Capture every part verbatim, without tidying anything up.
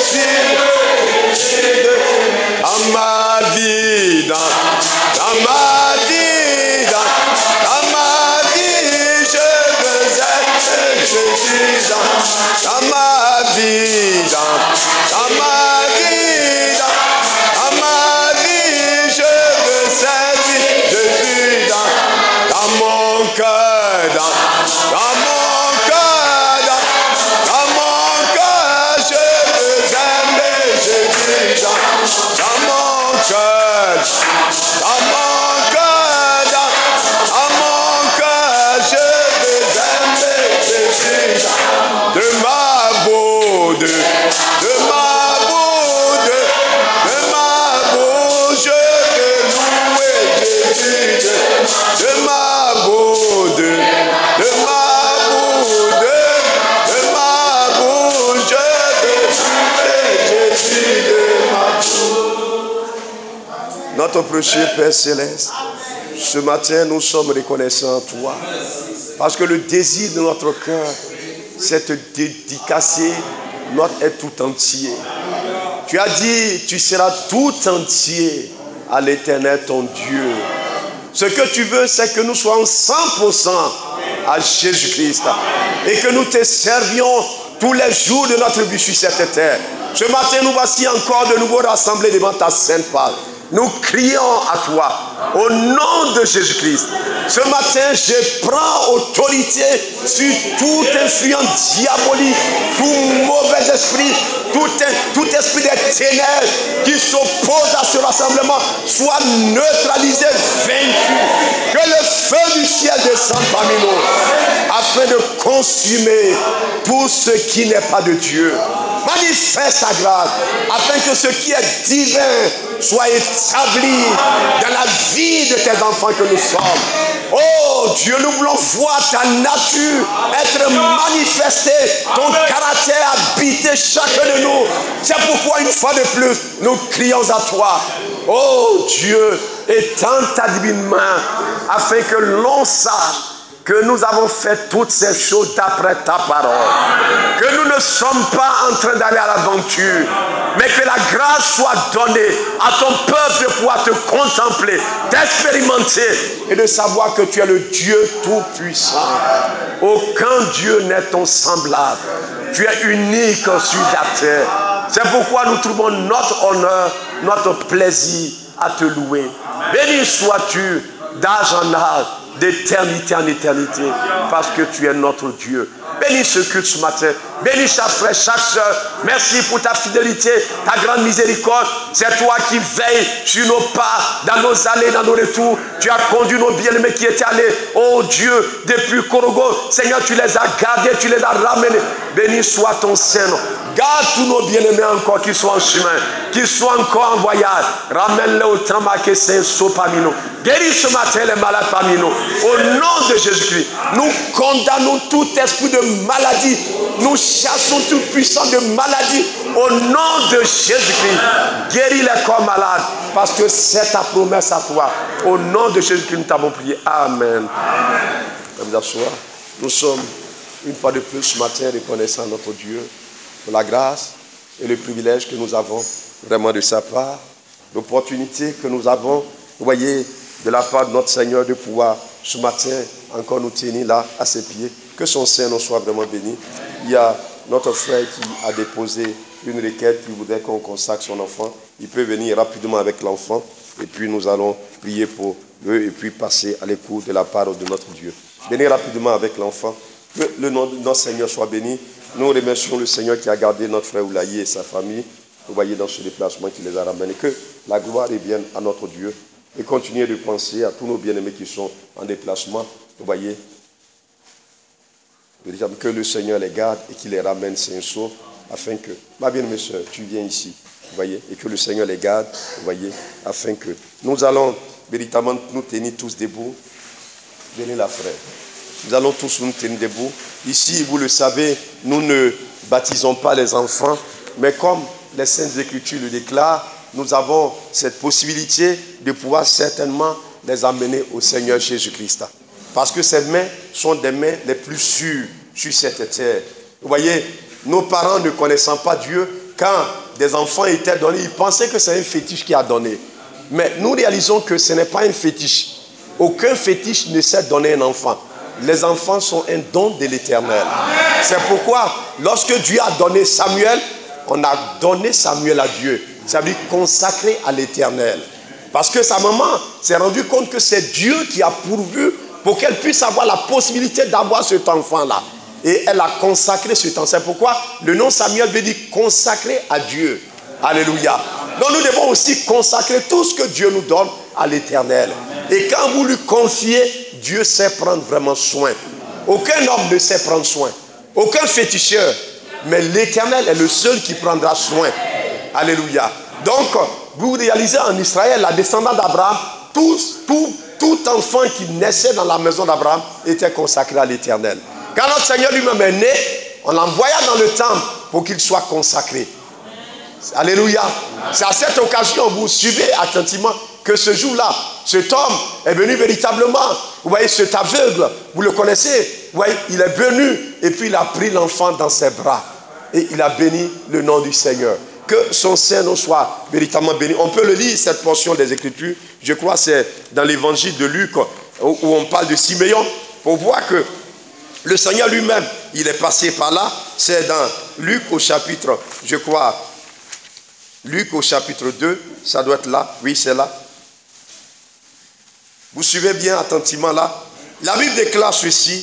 dans ma vie, dans, dans ma vie, dans, dans ma vie, je veux être Jésus dans, dans ma vie, dans, dans ma vie, dans, dans ma vie, je veux servir Jésus dans, dans mon cœur, dans, dans mon cœur, dans, dans mon cœur, je veux aimer Jésus dans, dans mon cœur, dans mon cœur, dans, dans mon cœur, je veux aimer Jésus dans, de ma bouche, de, de ma bouche, de, de ma bouche, je veux louer Jésus de, de ma bouche, de, de ma bouche, de, de ma bouche, je veux louer Jésus de ma bouche. Notre précieux Père Céleste, ce matin nous sommes reconnaissants à toi parce que le désir de notre cœur, c'est te dédicacer notre être tout entier. Tu as dit, tu seras tout entier à l'Éternel ton Dieu. Ce que tu veux, c'est que nous soyons cent pour cent à Jésus-Christ et que nous te servions tous les jours de notre vie sur cette terre. Ce matin, nous voici encore de nouveau rassemblés devant ta sainte parole. Nous crions à toi, au nom de Jésus-Christ. Ce matin, je prends autorité sur toute influence diabolique, tout mauvais esprit, tout, tout esprit des ténèbres qui s'oppose à ce rassemblement soit neutralisé, vaincu. Que le feu du ciel descende parmi nous, afin de consumer tout ce qui n'est pas de Dieu. Manifeste ta grâce, afin que ce qui est divin soit établi dans la vie de tes enfants que nous sommes. Oh Dieu, nous voulons voir ta nature être manifestée, ton caractère habiter chacun de nous. C'est pourquoi une fois de plus, nous crions à toi. Oh Dieu, étends ta divine main, afin que l'on sache que nous avons fait toutes ces choses d'après ta parole. Que nous ne sommes pas en train d'aller à l'aventure, mais que la grâce soit donnée à ton peuple de pouvoir te contempler, d'expérimenter et de savoir que tu es le Dieu tout-puissant. Aucun Dieu n'est ton semblable. Tu es unique sur la terre. C'est pourquoi nous trouvons notre honneur, notre plaisir à te louer. Béni sois-tu d'âge en âge, d'éternité en éternité, parce que tu es notre Dieu. Bénis ce culte ce matin. Bénis chaque frère, chaque soeur. Merci pour ta fidélité, ta grande miséricorde. C'est toi qui veilles sur nos pas, dans nos allées, dans nos retours. Tu as conduit nos bien-aimés qui étaient allés, oh Dieu, depuis Korogo. Seigneur, tu les as gardés, tu les as ramenés. Béni soit ton Saint-Nom. Garde tous nos bien-aimés encore qui sont en chemin, qui sont encore en voyage. Ramène-les au Tramaké Saint-Saut parmi nous. Guéris ce matin les malades parmi nous. Au nom de Jésus-Christ, nous condamnons tout esprit de maladie. Nous chassons tout puissant de maladie. Au nom de Jésus-Christ, guéris les corps malades. Parce que c'est ta promesse à toi. Au nom de Jésus-Christ, nous t'avons prié. Amen. Amen. Nous sommes une fois de plus ce matin reconnaissant notre Dieu pour la grâce et le privilège que nous avons vraiment de sa part. L'opportunité que nous avons, vous voyez, de la part de notre Seigneur de pouvoir ce matin encore nous tenir là à ses pieds. Que son Saint-Nom soit vraiment béni. Il y a notre frère qui a déposé une requête qui voudrait qu'on consacre son enfant. Il peut venir rapidement avec l'enfant et puis nous allons prier pour eux et puis passer à l'écoute de la parole de notre Dieu. Venez rapidement avec l'enfant. Que le nom de notre Seigneur soit béni. Nous remercions le Seigneur qui a gardé notre frère Oulaye et sa famille. Vous voyez dans ce déplacement qui les a ramenés. Que la gloire revienne à notre Dieu. Et continuez de penser à tous nos bien-aimés qui sont en déplacement. Vous voyez, que le Seigneur les garde et qu'il les ramène Saint-Saut, afin que, ma bien-aimée soeur, tu viens ici, vous voyez, et que le Seigneur les garde, vous voyez, afin que nous allons véritablement nous tenir tous debout. Venez là, frère. Nous allons tous nous tenir debout. Ici, vous le savez, nous ne baptisons pas les enfants, mais comme les Saintes Écritures le déclarent, nous avons cette possibilité de pouvoir certainement les amener au Seigneur Jésus-Christ. Parce que ces mains sont des mains les plus sûres sur cette terre. Vous voyez, nos parents ne connaissant pas Dieu, quand des enfants étaient donnés, ils pensaient que c'est un fétiche qui a donné. Mais nous réalisons que ce n'est pas un fétiche. Aucun fétiche ne sait donner un enfant. Les enfants sont un don de l'Éternel. C'est pourquoi, lorsque Dieu a donné Samuel, on a donné Samuel à Dieu. Ça veut dire consacré à l'Éternel. Parce que sa maman s'est rendue compte que c'est Dieu qui a pourvu pour qu'elle puisse avoir la possibilité d'avoir cet enfant-là. Et elle a consacré cet enfant. C'est pourquoi le nom Samuel veut dire consacré à Dieu. Alléluia. Donc nous devons aussi consacrer tout ce que Dieu nous donne à l'Éternel. Et quand vous lui confiez, Dieu sait prendre vraiment soin. Aucun homme ne sait prendre soin. Aucun féticheur. Mais l'Éternel est le seul qui prendra soin. Alléluia. Donc, vous réalisez en Israël, la descendance d'Abraham, tout, tout, tout enfant qui naissait dans la maison d'Abraham était consacré à l'Éternel. Quand notre Seigneur lui-même est né, on l'envoya dans le temple pour qu'il soit consacré. Alléluia. C'est à cette occasion, vous suivez attentivement, que ce jour-là, cet homme est venu véritablement. Vous voyez, cet aveugle, vous le connaissez. Vous voyez, il est venu et puis il a pris l'enfant dans ses bras. Et il a béni le nom du Seigneur. Que son Saint-Nom soit véritablement béni. On peut le lire, cette portion des Écritures. Je crois que c'est dans l'évangile de Luc, où on parle de Siméon, pour voir que le Seigneur lui-même, il est passé par là. C'est dans Luc au chapitre, je crois, Luc au chapitre deux, ça doit être là. Oui, c'est là. Vous suivez bien attentivement là. La Bible déclare ceci,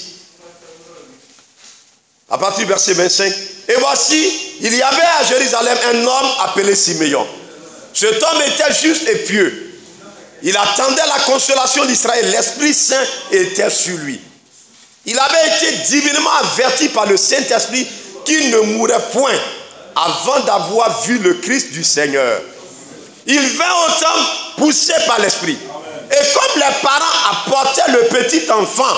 à partir du verset vingt-cinq. Et voici, il y avait à Jérusalem un homme appelé Siméon. Cet homme était juste et pieux. Il attendait la consolation d'Israël. L'Esprit Saint était sur lui. Il avait été divinement averti par le Saint-Esprit qu'il ne mourrait point avant d'avoir vu le Christ du Seigneur. Il vint au temple poussé par l'Esprit. Et comme les parents apportaient le petit enfant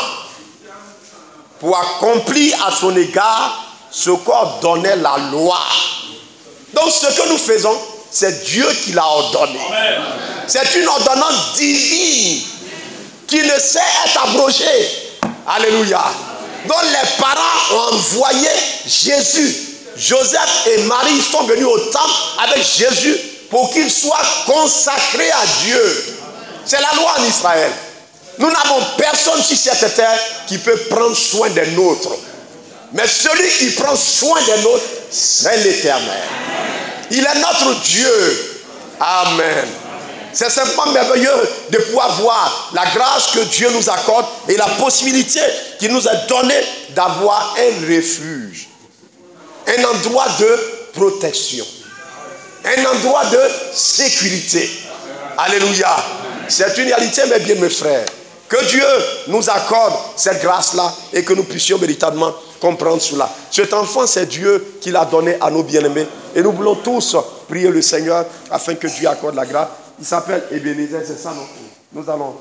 pour accomplir à son égard ce qu'ordonnait la loi. Donc ce que nous faisons, c'est Dieu qui l'a ordonné. C'est une ordonnance divine qui ne sait être abrogée. Alléluia. Donc les parents ont envoyé Jésus. Joseph et Marie sont venus au temple avec Jésus pour qu'il soit consacré à Dieu. C'est la loi en Israël. Nous n'avons personne sur cette terre qui peut prendre soin des nôtres. Mais celui qui prend soin des nôtres, c'est l'Éternel. Il est notre Dieu. Amen. C'est simplement merveilleux de pouvoir voir la grâce que Dieu nous accorde et la possibilité qu'il nous a donnée d'avoir un refuge. Un endroit de protection. Un endroit de sécurité. Alléluia. C'est une réalité, mes bien mes frères. Que Dieu nous accorde cette grâce-là et que nous puissions véritablement comprendre cela. Cet enfant, c'est Dieu qui l'a donné à nos bien-aimés. Et nous voulons tous prier le Seigneur afin que Dieu accorde la grâce. Il s'appelle Ebenezer, c'est ça, non? Nous allons.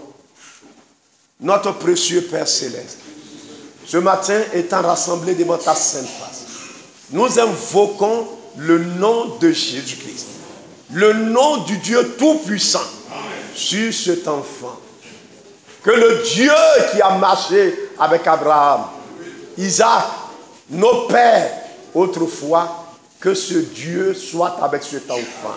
Notre précieux Père Céleste, ce matin, étant rassemblés devant ta sainte face, nous invoquons le nom de Jésus-Christ, le nom du Dieu Tout-Puissant sur cet enfant. Que le Dieu qui a marché avec Abraham, Isaac, nos pères autrefois, que ce Dieu soit avec cet enfant.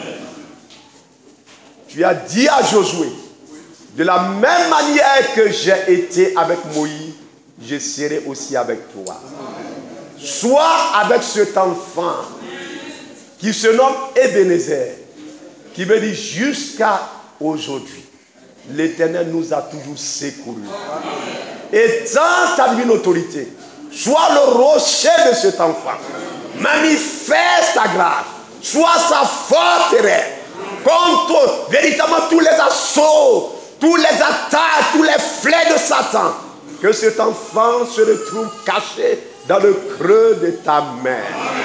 Tu as dit à Josué, de la même manière que j'ai été avec Moïse, je serai aussi avec toi. Sois avec cet enfant qui se nomme Ebenezer, qui veut dire jusqu'à aujourd'hui. L'Éternel nous a toujours secourus. Et dans ta divine autorité, sois le rocher de cet enfant. Manifeste ta grâce. Sois sa forteresse contre véritablement tous les assauts, tous les attaques, tous les flets de Satan. Que cet enfant se retrouve caché dans le creux de ta main.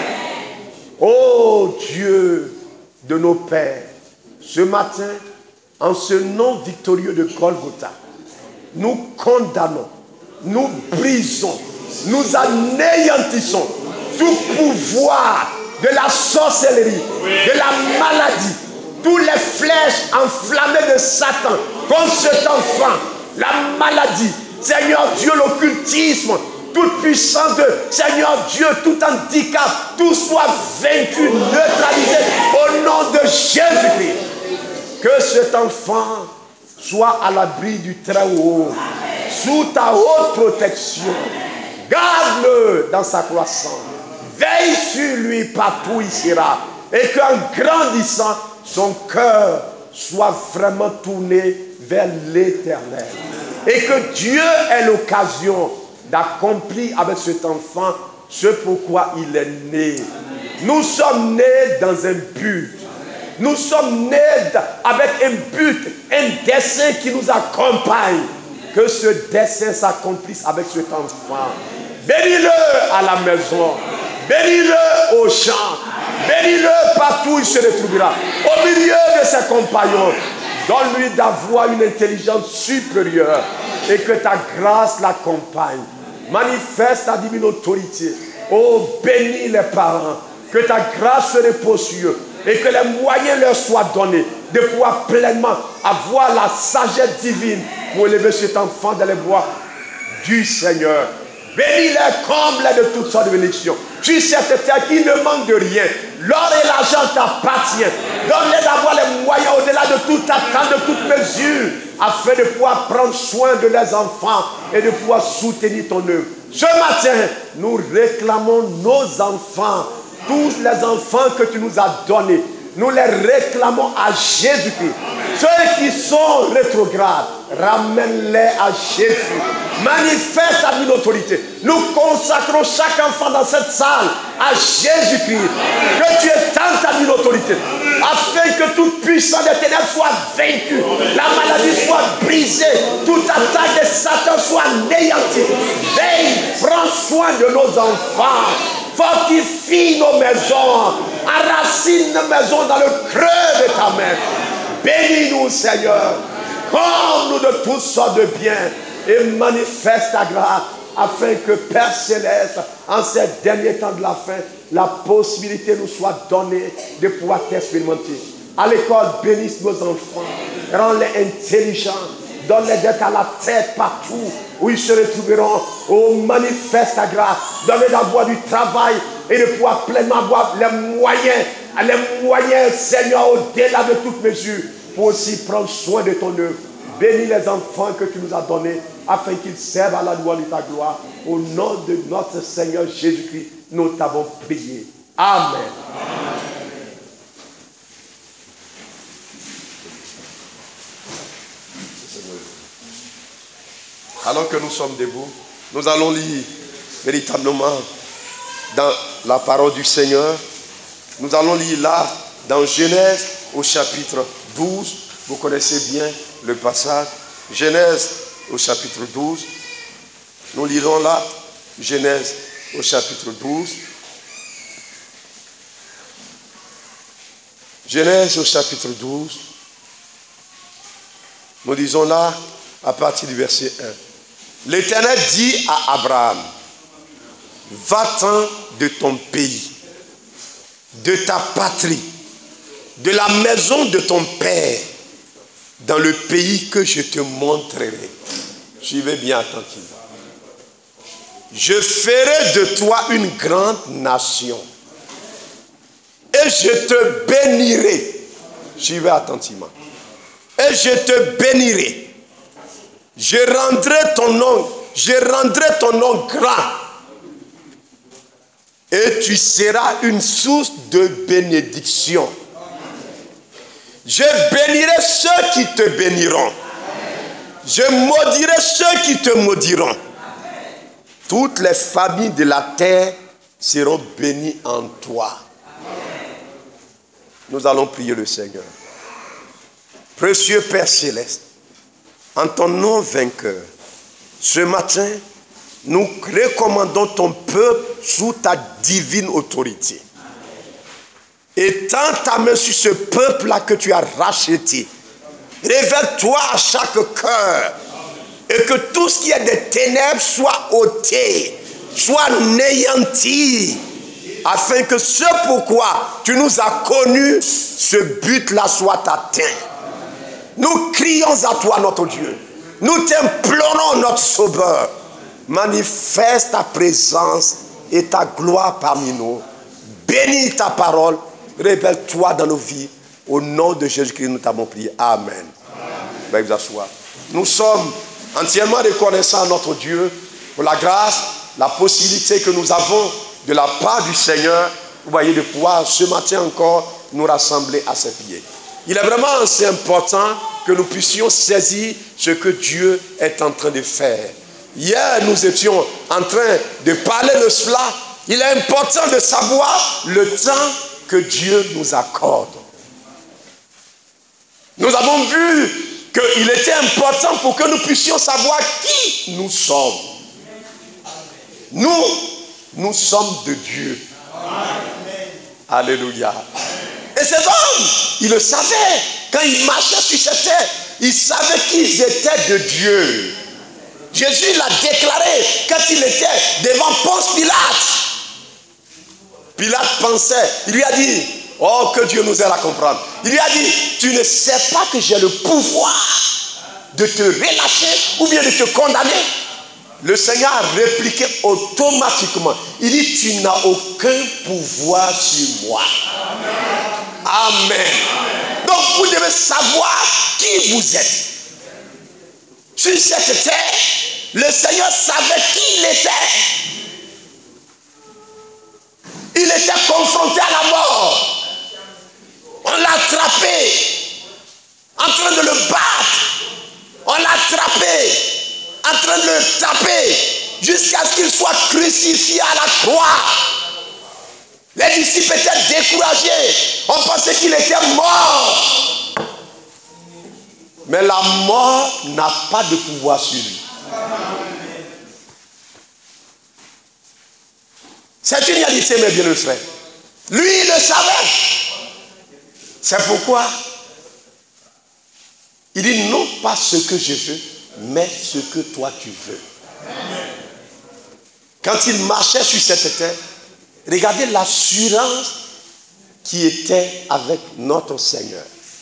Ô Dieu de nos pères, ce matin, en ce nom victorieux de Golgotha, nous condamnons, nous brisons, nous anéantissons tout pouvoir de la sorcellerie, de la maladie, tous les flèches enflammées de Satan contre cet enfant, la maladie, Seigneur Dieu, l'occultisme, toute puissance de Seigneur Dieu, tout handicap, tout soit vaincu, neutralisé au nom de Jésus-Christ. Que cet enfant soit à l'abri du Très-Haut, sous ta haute protection. Garde-le dans sa croissance. Veille sur lui partout où il sera. Et qu'en grandissant, son cœur soit vraiment tourné vers l'Éternel. Et que Dieu ait l'occasion d'accomplir avec cet enfant ce pourquoi il est né. Nous sommes nés dans un but. Nous sommes nés avec un but, un dessein qui nous accompagne. Que ce dessein s'accomplisse avec cet enfant. Bénis-le à la maison. Bénis-le au champ. Bénis-le partout où il se retrouvera. Au milieu de ses compagnons. Donne-lui d'avoir une intelligence supérieure. Et que ta grâce l'accompagne. Manifeste ta divine autorité. Oh, bénis les parents. Que ta grâce se repose sur eux. Et que les moyens leur soient donnés. De pouvoir pleinement avoir la sagesse divine. Pour élever cet enfant dans les voies du Seigneur. Bénis-les, comble-les de toutes sortes de bénédictions. Tu sais cette terre qui ne manque de rien. L'or et l'argent t'appartiennent. Donne-les d'avoir les moyens au-delà de toute attente, de toute mesure, afin de pouvoir prendre soin de leurs enfants et de pouvoir soutenir ton œuvre. Ce matin, nous réclamons nos enfants, tous les enfants que tu nous as donnés. Nous les réclamons à Jésus-Christ. Ceux qui sont rétrogrades, ramène-les à Jésus. Manifeste ta divine autorité. Nous consacrons chaque enfant dans cette salle à Jésus-Christ. Que tu étends ta divine autorité. Afin que toute puissance des ténèbres soit vaincue. La maladie soit brisée. Toute attaque de Satan soit anéantie. Veille, prends soin de nos enfants. Fortifie nos maisons. Enracine nos maisons dans le creux de ta main. Bénis-nous, Seigneur. Comble-nous de toutes sortes de biens. Et manifeste ta grâce. Afin que Père Céleste, en ces derniers temps de la fin, la possibilité nous soit donnée de pouvoir t'expérimenter. À l'école, bénisse nos enfants. Rends-les intelligents. Donne-les d'être à la tête partout où ils se retrouveront. Oh, manifeste ta grâce. Donne-les d'avoir du travail et de pouvoir pleinement avoir les moyens, les moyens, Seigneur, au-delà de toute mesure, pour aussi prendre soin de ton œuvre. Bénis les enfants que tu nous as donnés, afin qu'ils servent à la louange de ta gloire. Au nom de notre Seigneur Jésus-Christ, nous t'avons prié. Amen. Alors que nous sommes debout, nous allons lire véritablement dans la parole du Seigneur. Nous allons lire là, dans Genèse au chapitre douze. Vous connaissez bien le passage. Genèse au chapitre douze. Nous lirons là, Genèse au chapitre douze. Genèse au chapitre douze. Nous lisons là, à partir du verset un. L'Éternel dit à Abraham, va-t'en de ton pays, de ta patrie, de la maison de ton père, dans le pays que je te montrerai. Suivez bien attentivement. Je ferai de toi une grande nation et je te bénirai. Suivez attentivement. Et je te bénirai. Je rendrai ton nom, je rendrai ton nom grand. Et tu seras une source de bénédiction. Je bénirai ceux qui te béniront. Je maudirai ceux qui te maudiront. Toutes les familles de la terre seront bénies en toi. Nous allons prier le Seigneur. Précieux Père Céleste, en ton nom vainqueur, ce matin, nous recommandons ton peuple sous ta divine autorité. Étends ta main sur ce peuple-là que tu as racheté. Révèle-toi à chaque cœur. Et que tout ce qui est des ténèbres soit ôté, soit anéanti. Afin que ce pourquoi tu nous as connus, ce but-là soit atteint. Nous crions à toi, notre Dieu. Nous t'implorons, notre Sauveur. Manifeste ta présence et ta gloire parmi nous. Bénis ta parole. Révèle-toi dans nos vies. Au nom de Jésus-Christ, nous t'avons prié. Amen. Veuillez vous asseoir. Nous sommes entièrement reconnaissants à notre Dieu pour la grâce, la possibilité que nous avons de la part du Seigneur, vous voyez, de pouvoir ce matin encore nous rassembler à ses pieds. Il est vraiment assez important que nous puissions saisir ce que Dieu est en train de faire. Hier, nous étions en train de parler de cela. Il est important de savoir le temps que Dieu nous accorde. Nous avons vu qu'il était important pour que nous puissions savoir qui nous sommes. Nous, nous sommes de Dieu. Amen. Alléluia. Et ces hommes, ils le savaient. Quand ils marchaient sur cette terre, ils savaient qu'ils étaient de Dieu. Jésus l'a déclaré quand il était devant Ponce Pilate. Pilate pensait, il lui a dit, oh que Dieu nous aide à comprendre. Il lui a dit, tu ne sais pas que j'ai le pouvoir de te relâcher ou bien de te condamner. Le Seigneur a répliqué automatiquement. Il dit, tu n'as aucun pouvoir sur moi. Amen. Amen. Donc vous devez savoir qui vous êtes. Sur cette terre, le Seigneur savait qui il était. Il était confronté à la mort. On l'a attrapé, en train de le battre. On l'a attrapé, en train de le taper, jusqu'à ce qu'il soit crucifié à la croix. Les disciples étaient découragés. On pensait qu'il était mort. Mais la mort n'a pas de pouvoir sur lui. C'est une réalité, mes bien-aimés frères. Lui, il le savait. C'est pourquoi il dit non pas ce que je veux, mais ce que toi tu veux. Quand il marchait sur cette terre, regardez l'assurance qui était avec notre Seigneur.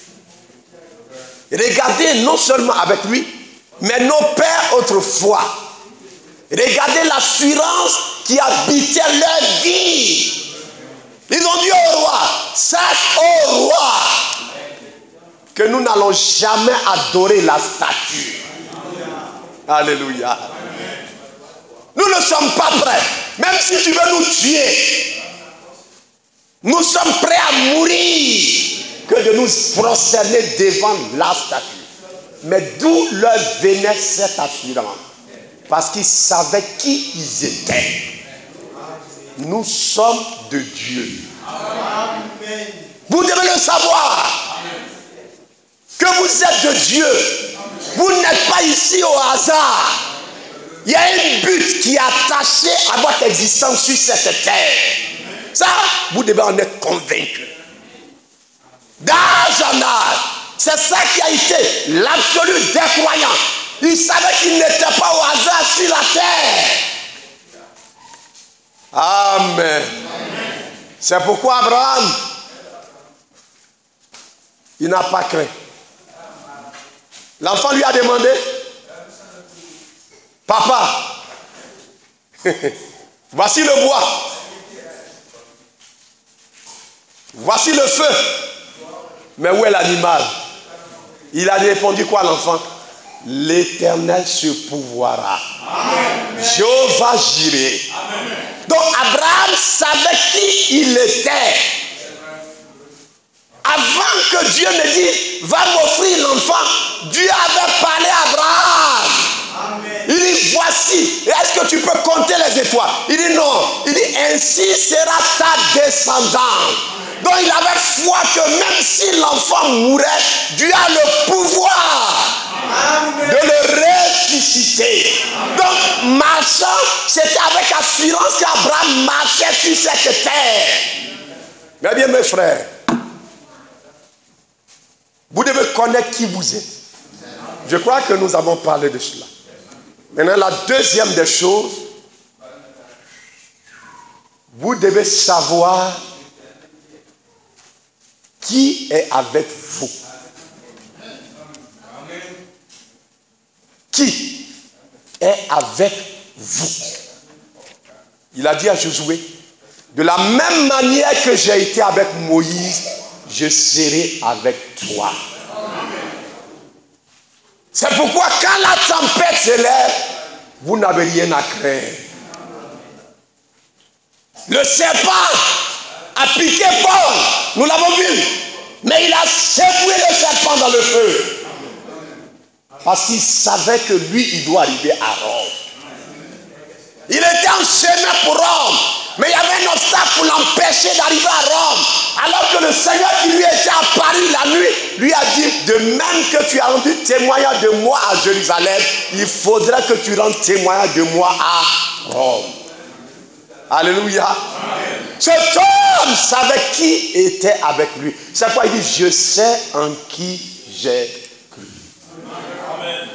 Regardez non seulement avec lui, mais nos pères autrefois. Regardez l'assurance qui habitait leur vie. Ils ont dit au roi, sache au roi que nous n'allons jamais adorer la statue. Alléluia. Nous ne sommes pas prêts. Même si tu veux nous tuer, nous sommes prêts à mourir que de nous prosterner devant la statue. Mais d'où leur venait cette assurance? Parce qu'ils savaient qui ils étaient. Nous sommes de Dieu. Amen. Vous devez le savoir. Que vous êtes de Dieu. Vous n'êtes pas ici au hasard. Il y a un but qui est attaché à votre existence sur cette terre. Ça, vous devez en être convaincu. D'âge en âge, c'est ça qui a été l'absolu des croyants. Ils savaient qu'ils n'étaient pas au hasard sur la terre. Amen. C'est pourquoi Abraham, il n'a pas craint. L'enfant lui a demandé, papa, voici le bois, voici le feu, mais où est l'animal? Il a répondu quoi l'enfant? L'Éternel se pourvoira. Jéhovah Jireh. Donc Abraham savait qui il était. Avant que Dieu ne dise, va m'offrir l'enfant, Dieu avait parlé à Abraham. Amen. Il dit, voici, est-ce que tu peux compter les étoiles? Il dit non. Il dit, ainsi sera ta descendance. Donc il avait foi que même si l'enfant mourait, Dieu a le pouvoir Amen. De le ressusciter. Amen. Donc marchant, c'était avec assurance qu'Abraham marchait sur cette terre. Mais bien mes frères, vous devez connaître qui vous êtes. Je crois que nous avons parlé de cela. Maintenant, la deuxième des choses, vous devez savoir qui est avec vous. Qui est avec vous. Il a dit à Josué, de la même manière que j'ai été avec Moïse, je serai avec toi. C'est pourquoi quand la tempête se lève, vous n'avez rien à craindre. Le serpent a piqué Paul, nous l'avons vu, mais il a secoué le serpent dans le feu. Parce qu'il savait que lui, il doit arriver à Rome. Il était en chemin pour Rome, mais il y avait un obstacle pour l'empêcher d'arriver à Rome. Alors que le Seigneur qui lui était apparu la nuit, lui a dit, de même que tu as rendu témoignage de moi à Jérusalem, il faudrait que tu rendes témoignage de moi à Rome. Alléluia. Amen. Cet homme savait qui était avec lui. C'est pourquoi il dit, je sais en qui j'ai cru. Amen.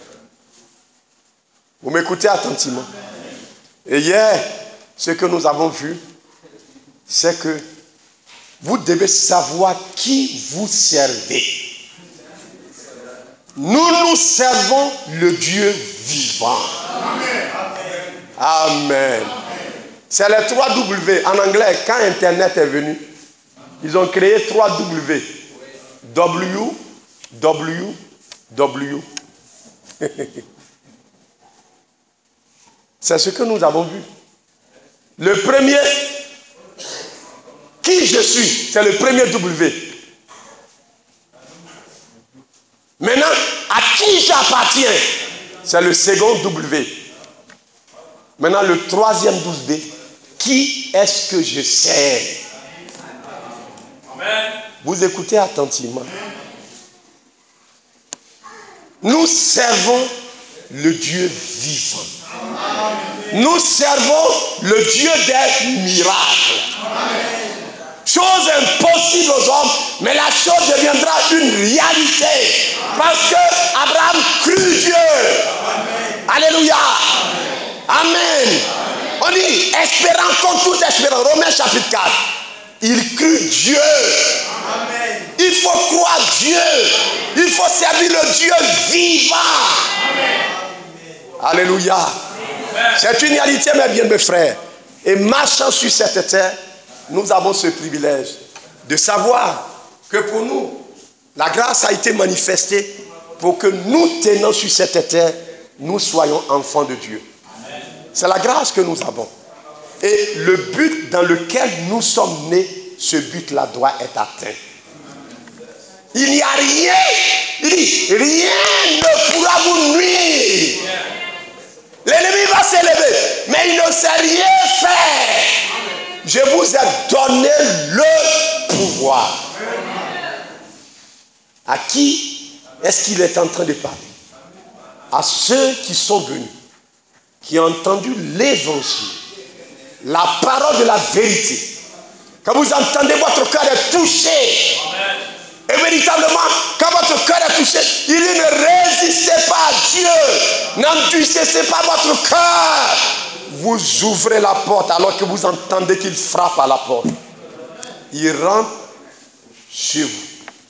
Vous m'écoutez attentivement. Et hier, ce que nous avons vu, c'est que vous devez savoir qui vous servez. Nous, nous servons le Dieu vivant. Amen. Amen. C'est les trois W. En anglais, quand Internet est venu, ils ont créé trois W. W, W, W. C'est ce que nous avons vu. Le premier, qui je suis, c'est le premier W. Maintenant, à qui j'appartiens, c'est le second W. Maintenant, le troisième W, qui est-ce que je sers? Amen. Vous écoutez attentivement. Nous servons le Dieu vivant. Nous servons le Dieu des miracles. Chose impossible aux hommes, mais la chose deviendra une réalité. Parce que Abraham crut Dieu. Alléluia. Amen. On dit, espérant comme tout espérant. Romains chapitre quatre. Il crut Dieu. Amen. Il faut croire Dieu. Il faut servir le Dieu vivant. Amen. Alléluia. Amen. C'est une réalité, mes bien mes frères. Et marchant sur cette terre, nous avons ce privilège de savoir que pour nous, la grâce a été manifestée pour que nous, tenant sur cette terre, nous soyons enfants de Dieu. C'est la grâce que nous avons. Et le but dans lequel nous sommes nés, ce but-là doit être atteint. Il n'y a rien, il dit, rien ne pourra vous nuire. L'ennemi va s'élever, mais il ne sait rien faire. Je vous ai donné le pouvoir. À qui est-ce qu'il est en train de parler? À ceux qui sont venus, qui ont entendu l'évangile, la parole de la vérité. Quand vous entendez, votre cœur est touché. Et véritablement, quand votre cœur est touché, il dit ne résistez pas à Dieu. N'endurcissez pas votre cœur. Vous ouvrez la porte alors que vous entendez qu'il frappe à la porte. Il rentre chez vous.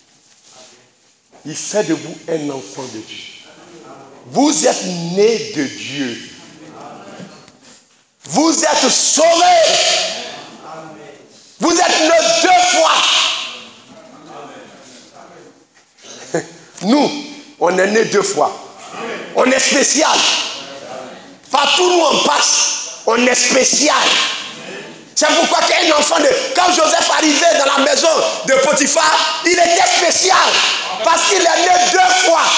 Il fait de vous un enfant de Dieu. Vous êtes né de Dieu. Vous êtes sauvés. Vous êtes né deux fois. Nous, on est né deux fois. On est spécial. Partout où on passe, on est spécial. C'est pourquoi qu'un enfant de... Quand Joseph arrivait dans la maison de Potiphar, il était spécial. Parce qu'il est né deux fois.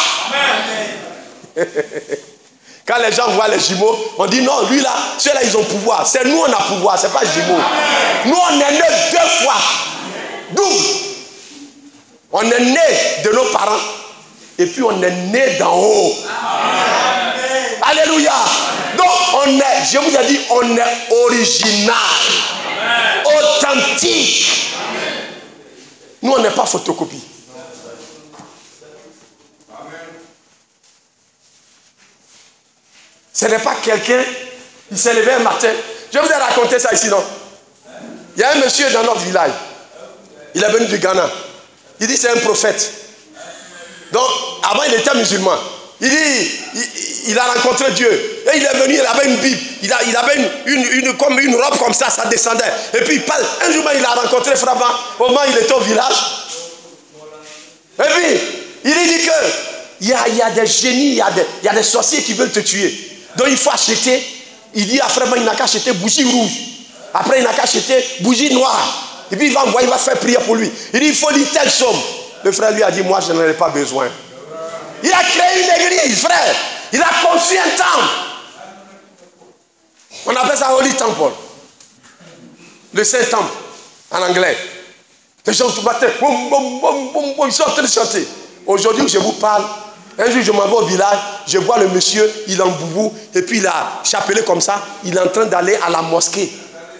Quand les gens voient les jumeaux, on dit non, lui là, ceux-là ils ont pouvoir. C'est nous on a pouvoir, c'est pas jumeaux. Nous on est né deux fois. Double. On est né de nos parents. Et puis on est né d'en haut. Amen. Alléluia. Donc on est, je vous ai dit, on est original. Amen. Authentique. Amen. Nous on n'est pas photocopie. Ce n'est pas quelqu'un, il s'est levé un matin. Je vous ai raconté ça ici, non? Il y a un monsieur dans notre village. Il est venu du Ghana. Il dit c'est un prophète. Donc, avant il était musulman. Il dit, il, il a rencontré Dieu. Et il est venu, il avait une Bible. Il, a, il avait une, une, une, comme une robe comme ça, ça descendait. Et puis il parle. Un jour, il a rencontré Frère Branham. Au moment où il était au village. Et puis, il lui dit que il y a, il y a des génies, il y a des, il y a des sorciers qui veulent te tuer. Donc il faut acheter. Il dit à Frère Branham, il n'a qu'à acheter bougie rouge. Après, il n'a qu'à acheter bougie noire. Et puis il va envoyer, il va faire prière pour lui. Il dit, il faut lire telle somme. Le frère lui a dit, moi je n'en ai pas besoin. Il a créé une église, frère. Il a construit un temple. On appelle ça Holy Temple. Le Saint-Temple, en anglais. Les gens tout matin, boum, boum, boum, boum, boum, ils sont en train de chanter. Aujourd'hui, je vous parle. Un jour, je m'en vais au village, je vois le monsieur, il est en boubou, et puis il a chapelé comme ça, il est en train d'aller à la mosquée.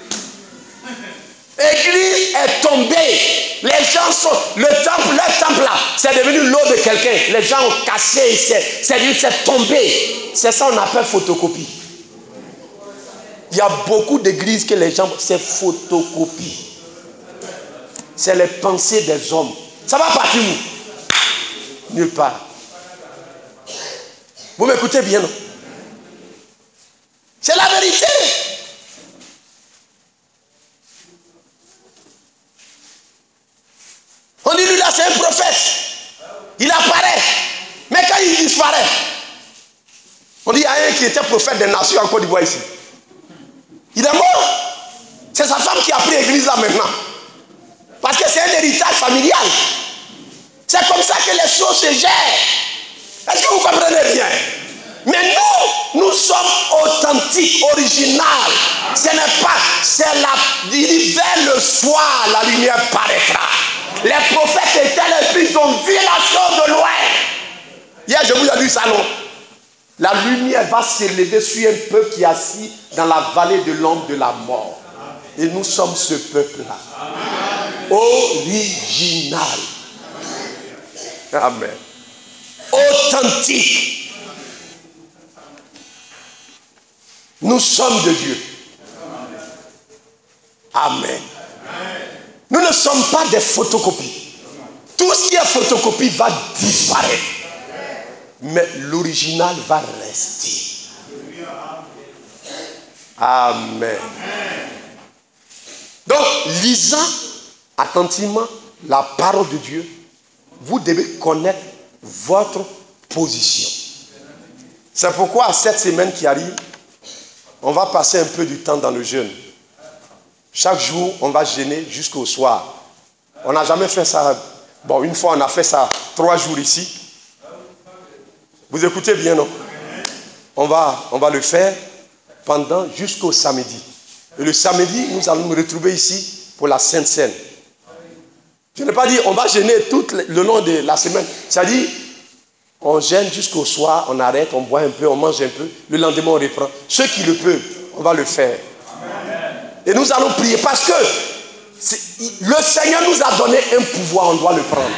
L'église est tombée. Les gens sont. Le temple, le temple là, c'est devenu l'eau de quelqu'un. Les gens ont cassé, c'est, c'est, c'est tombé. C'est ça qu'on appelle photocopie. Il y a beaucoup d'églises que les gens. C'est photocopie. C'est les pensées des hommes. Ça va partir où? Nulle part. Vous m'écoutez bien, non? C'est la vérité. On dit lui là c'est un prophète. Il apparaît. Mais quand il disparaît, on dit il y a un qui était prophète des nations en Côte d'Ivoire ici. Il est mort. C'est sa femme qui a pris l'église là maintenant. Parce que c'est un héritage familial. C'est comme ça que les choses se gèrent. Est-ce que vous comprenez bien? Mais nous, nous sommes authentiques, originaux. Ce n'est pas, c'est la, il dit vers le soir, la lumière paraîtra. Les prophètes étaient les plus, ils ont vu la chose de loin. Hier, je vous ai dit ça, non? La lumière va s'élever sur un peuple qui est assis dans la vallée de l'ombre de la mort. Et nous sommes ce peuple-là. Original. Amen. Authentique. Nous sommes de Dieu. Amen. Nous ne sommes pas des photocopies. Tout ce qui est photocopie va disparaître. Mais l'original va rester. Amen. Donc, lisant attentivement la parole de Dieu, vous devez connaître votre position. C'est pourquoi à cette semaine qui arrive, on va passer un peu du temps dans le jeûne. Chaque jour, on va jeûner jusqu'au soir. On n'a jamais fait ça. Bon, une fois, on a fait ça trois jours ici. Vous écoutez bien, non? On va, on va le faire pendant jusqu'au samedi. Et le samedi, nous allons nous retrouver ici pour la Sainte Seine. Je n'ai pas dit on va jeûner tout le long de la semaine. C'est-à-dire, on jeûne jusqu'au soir, on arrête, on boit un peu, on mange un peu. Le lendemain, on reprend. Ceux qui le peuvent, on va le faire. Et nous allons prier parce que le Seigneur nous a donné un pouvoir, on doit le prendre.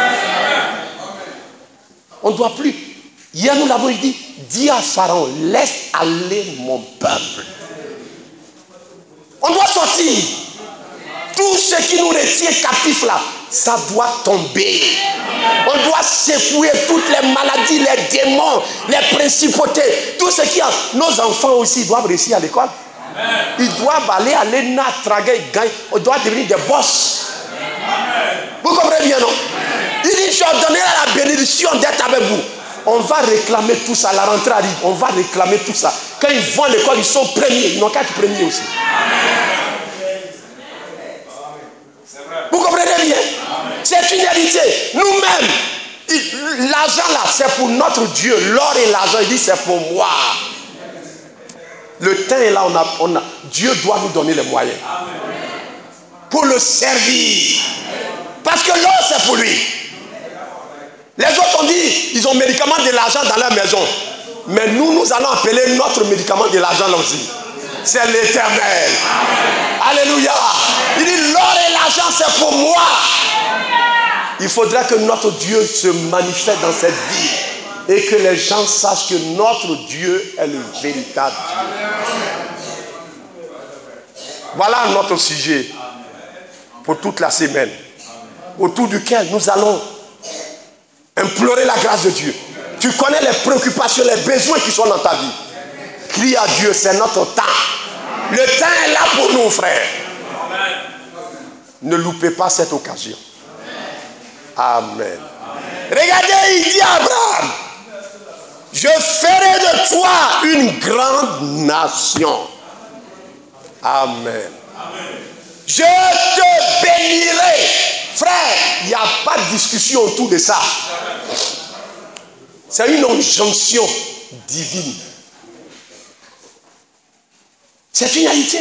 On ne doit plus. Hier, nous l'avons dit, dis à Pharaon, laisse aller mon peuple. On doit sortir. Tout ce qui nous retient captifs là, ça doit tomber. On doit secouer toutes les maladies, les démons, les principautés. Tout ce qui a. Nos enfants aussi doivent réussir à l'école. Ils doivent aller à l'E N A, traguer, gagner. On doit devenir des boss. Vous comprenez bien, non? Il dit, je donnerai la bénédiction d'être avec vous. On va réclamer tout ça. La rentrée arrive. On va réclamer tout ça. Quand ils vont à l'école, ils sont premiers. Ils n'ont qu'à être premiers aussi. Vous comprenez bien? C'est une hérité. Nous-mêmes, l'argent là, c'est pour notre Dieu. L'or et l'argent, il dit, c'est pour moi. Le temps est là, on a, on a, Dieu doit nous donner les moyens. Pour le servir. Parce que l'or, c'est pour lui. Les autres ont dit, ils ont médicament de l'argent dans leur maison. Mais nous, nous allons appeler notre médicament de l'argent là aussi. C'est l'Éternel. Alléluia. Il dit, l'or et l'argent, c'est pour moi. Il faudra que notre Dieu se manifeste dans cette vie. Et que les gens sachent que notre Dieu est le véritable Dieu. Voilà notre sujet pour toute la semaine. Autour duquel nous allons implorer la grâce de Dieu. Tu connais les préoccupations, les besoins qui sont dans ta vie. crie à Dieu, c'est notre temps. Le temps est là pour nous, frères. Ne loupez pas cette occasion. Amen. Regardez, il dit à Abraham, je ferai de toi une grande nation. Amen. Je te bénirai. Frère, il n'y a pas de discussion autour de ça. C'est une injonction divine. C'est une réalité.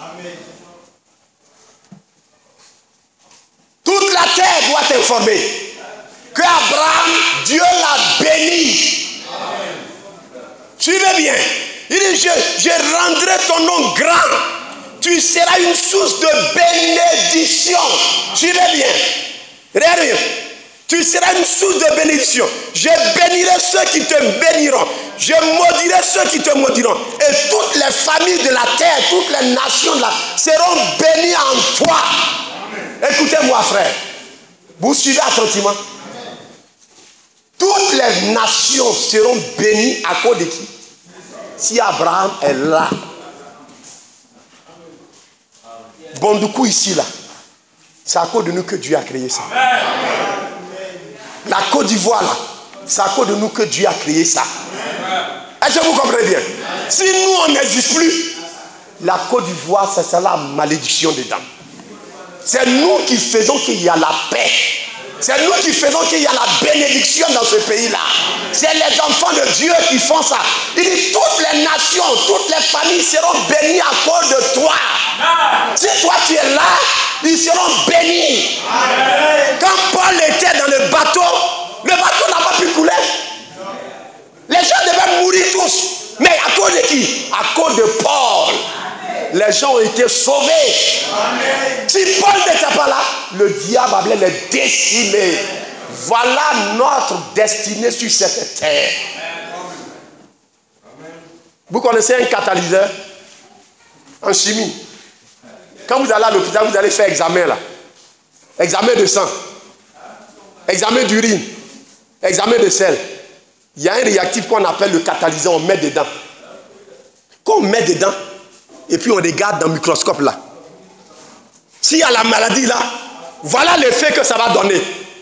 Toute la terre doit t'informer que Abraham, Dieu l'a béni. Suivez bien. Il dit, je, je rendrai ton nom grand. Tu seras une source de bénédiction. Suivez bien. Regardez bien. Tu seras une source de bénédiction. Je bénirai ceux qui te béniront. Je maudirai ceux qui te maudiront. Et toutes les familles de la terre, toutes les nations de la seront bénies en toi. Écoutez-moi, frère. Vous suivez attentivement. Toutes les nations seront bénies à cause de qui? Si Abraham est là. Bon, du coup, ici, là, c'est à cause de nous que Dieu a créé ça. La Côte d'Ivoire, là, c'est à cause de nous que Dieu a créé ça. Est-ce que vous comprenez bien? Si nous, on n'existe plus, la Côte d'Ivoire, c'est ça la malédiction dedans. C'est nous qui faisons qu'il y a la paix. C'est nous qui faisons qu'il y a la bénédiction dans ce pays-là. C'est les enfants de Dieu qui font ça. Il dit, toutes les nations, toutes les familles seront bénies à cause de toi. Si toi tu es là, ils seront bénis. Quand Paul était dans le bateau, le bateau n'a pas pu couler. Les gens devaient mourir tous. Mais à cause de qui? À cause de Paul. Les gens ont été sauvés. Amen. Si Paul n'était pas là, le diable allait les décimer. Voilà notre destinée sur cette terre. Amen. Vous connaissez un catalyseur en chimie. Quand vous allez à l'hôpital, vous allez faire examen là. Examen de sang. Examen d'urine. Examen de sel. Il y a un réactif qu'on appelle le catalyseur, on met dedans. Quand on met dedans, et puis on regarde dans le microscope là. S'il y a la maladie là, voilà l'effet que ça va donner.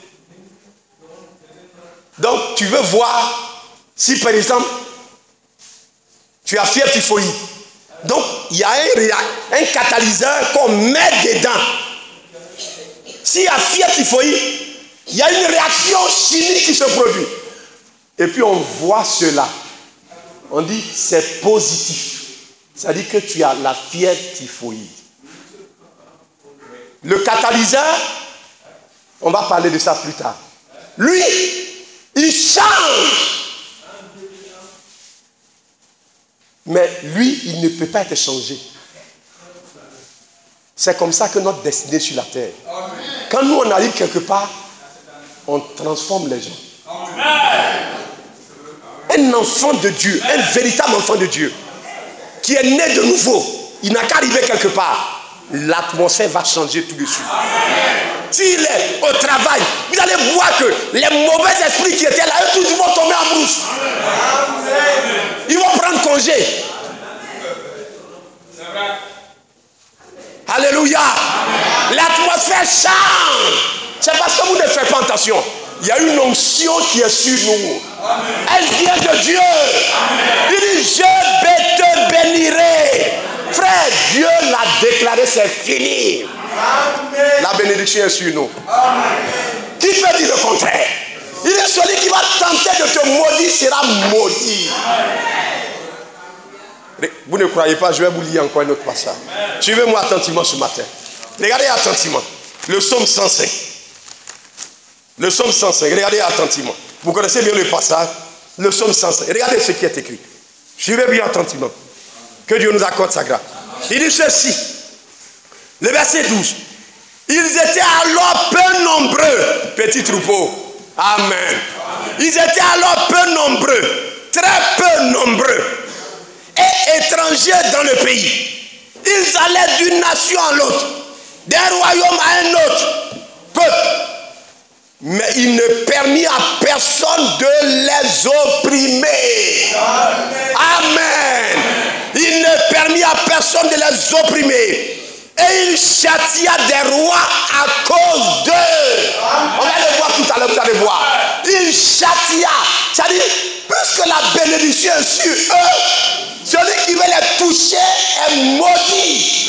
Donc tu veux voir si par exemple tu as fièvre typhoïde. Donc il y a un, un catalyseur qu'on met dedans. S'il y a fièvre typhoïde, il y a une réaction chimique qui se produit. Et puis on voit cela. On dit c'est positif. Ça dit que tu as la fièvre typhoïde. Le catalyseur, on va parler de ça plus tard. Lui, il change. Mais lui, il ne peut pas être changé. C'est comme ça que notre destinée sur la terre. Quand nous, on arrive quelque part, on transforme les gens. Un enfant de Dieu, un véritable enfant de Dieu, qui est né de nouveau, il n'a qu'à arriver quelque part. L'atmosphère va changer tout de suite. S'il est au travail, vous allez voir que les mauvais esprits qui étaient là, eux tous ils vont tomber en brousse. Ils vont prendre congé. Alléluia. L'atmosphère change. C'est parce que vous ne faites pas attention. Il y a une onction qui est sur nous. Elle vient de Dieu. Il dit, je te bénirai. Frère, Dieu l'a déclaré, c'est fini. Amen. La bénédiction est sur nous. Amen. Qui peut dire le contraire? Il est celui qui va tenter de te maudire sera maudit. Amen. Vous ne croyez pas, je vais vous lire encore un autre passage. Suivez-moi attentivement ce matin. Regardez attentivement. Le psaume cent cinq. Le psaume cent cinq. Regardez attentivement. Vous connaissez bien le passage. Le psaume cent cinq. Regardez ce qui est écrit. Suivez bien attentivement. Que Dieu nous accorde sa grâce. Il dit ceci. Le verset douze. Ils étaient alors peu nombreux. Petit troupeau. Amen. Ils étaient alors peu nombreux. Très peu nombreux. Et étrangers dans le pays. Ils allaient d'une nation à l'autre. D'un royaume à un autre. Peuple. Mais il ne permit à personne de les opprimer. Amen. Amen. Il ne permit à personne de les opprimer. Et il châtia des rois à cause d'eux. On va le voir tout à l'heure, vous allez voir. Il châtia. C'est-à-dire, puisque la bénédiction est sur eux, celui qui veut les toucher est maudit.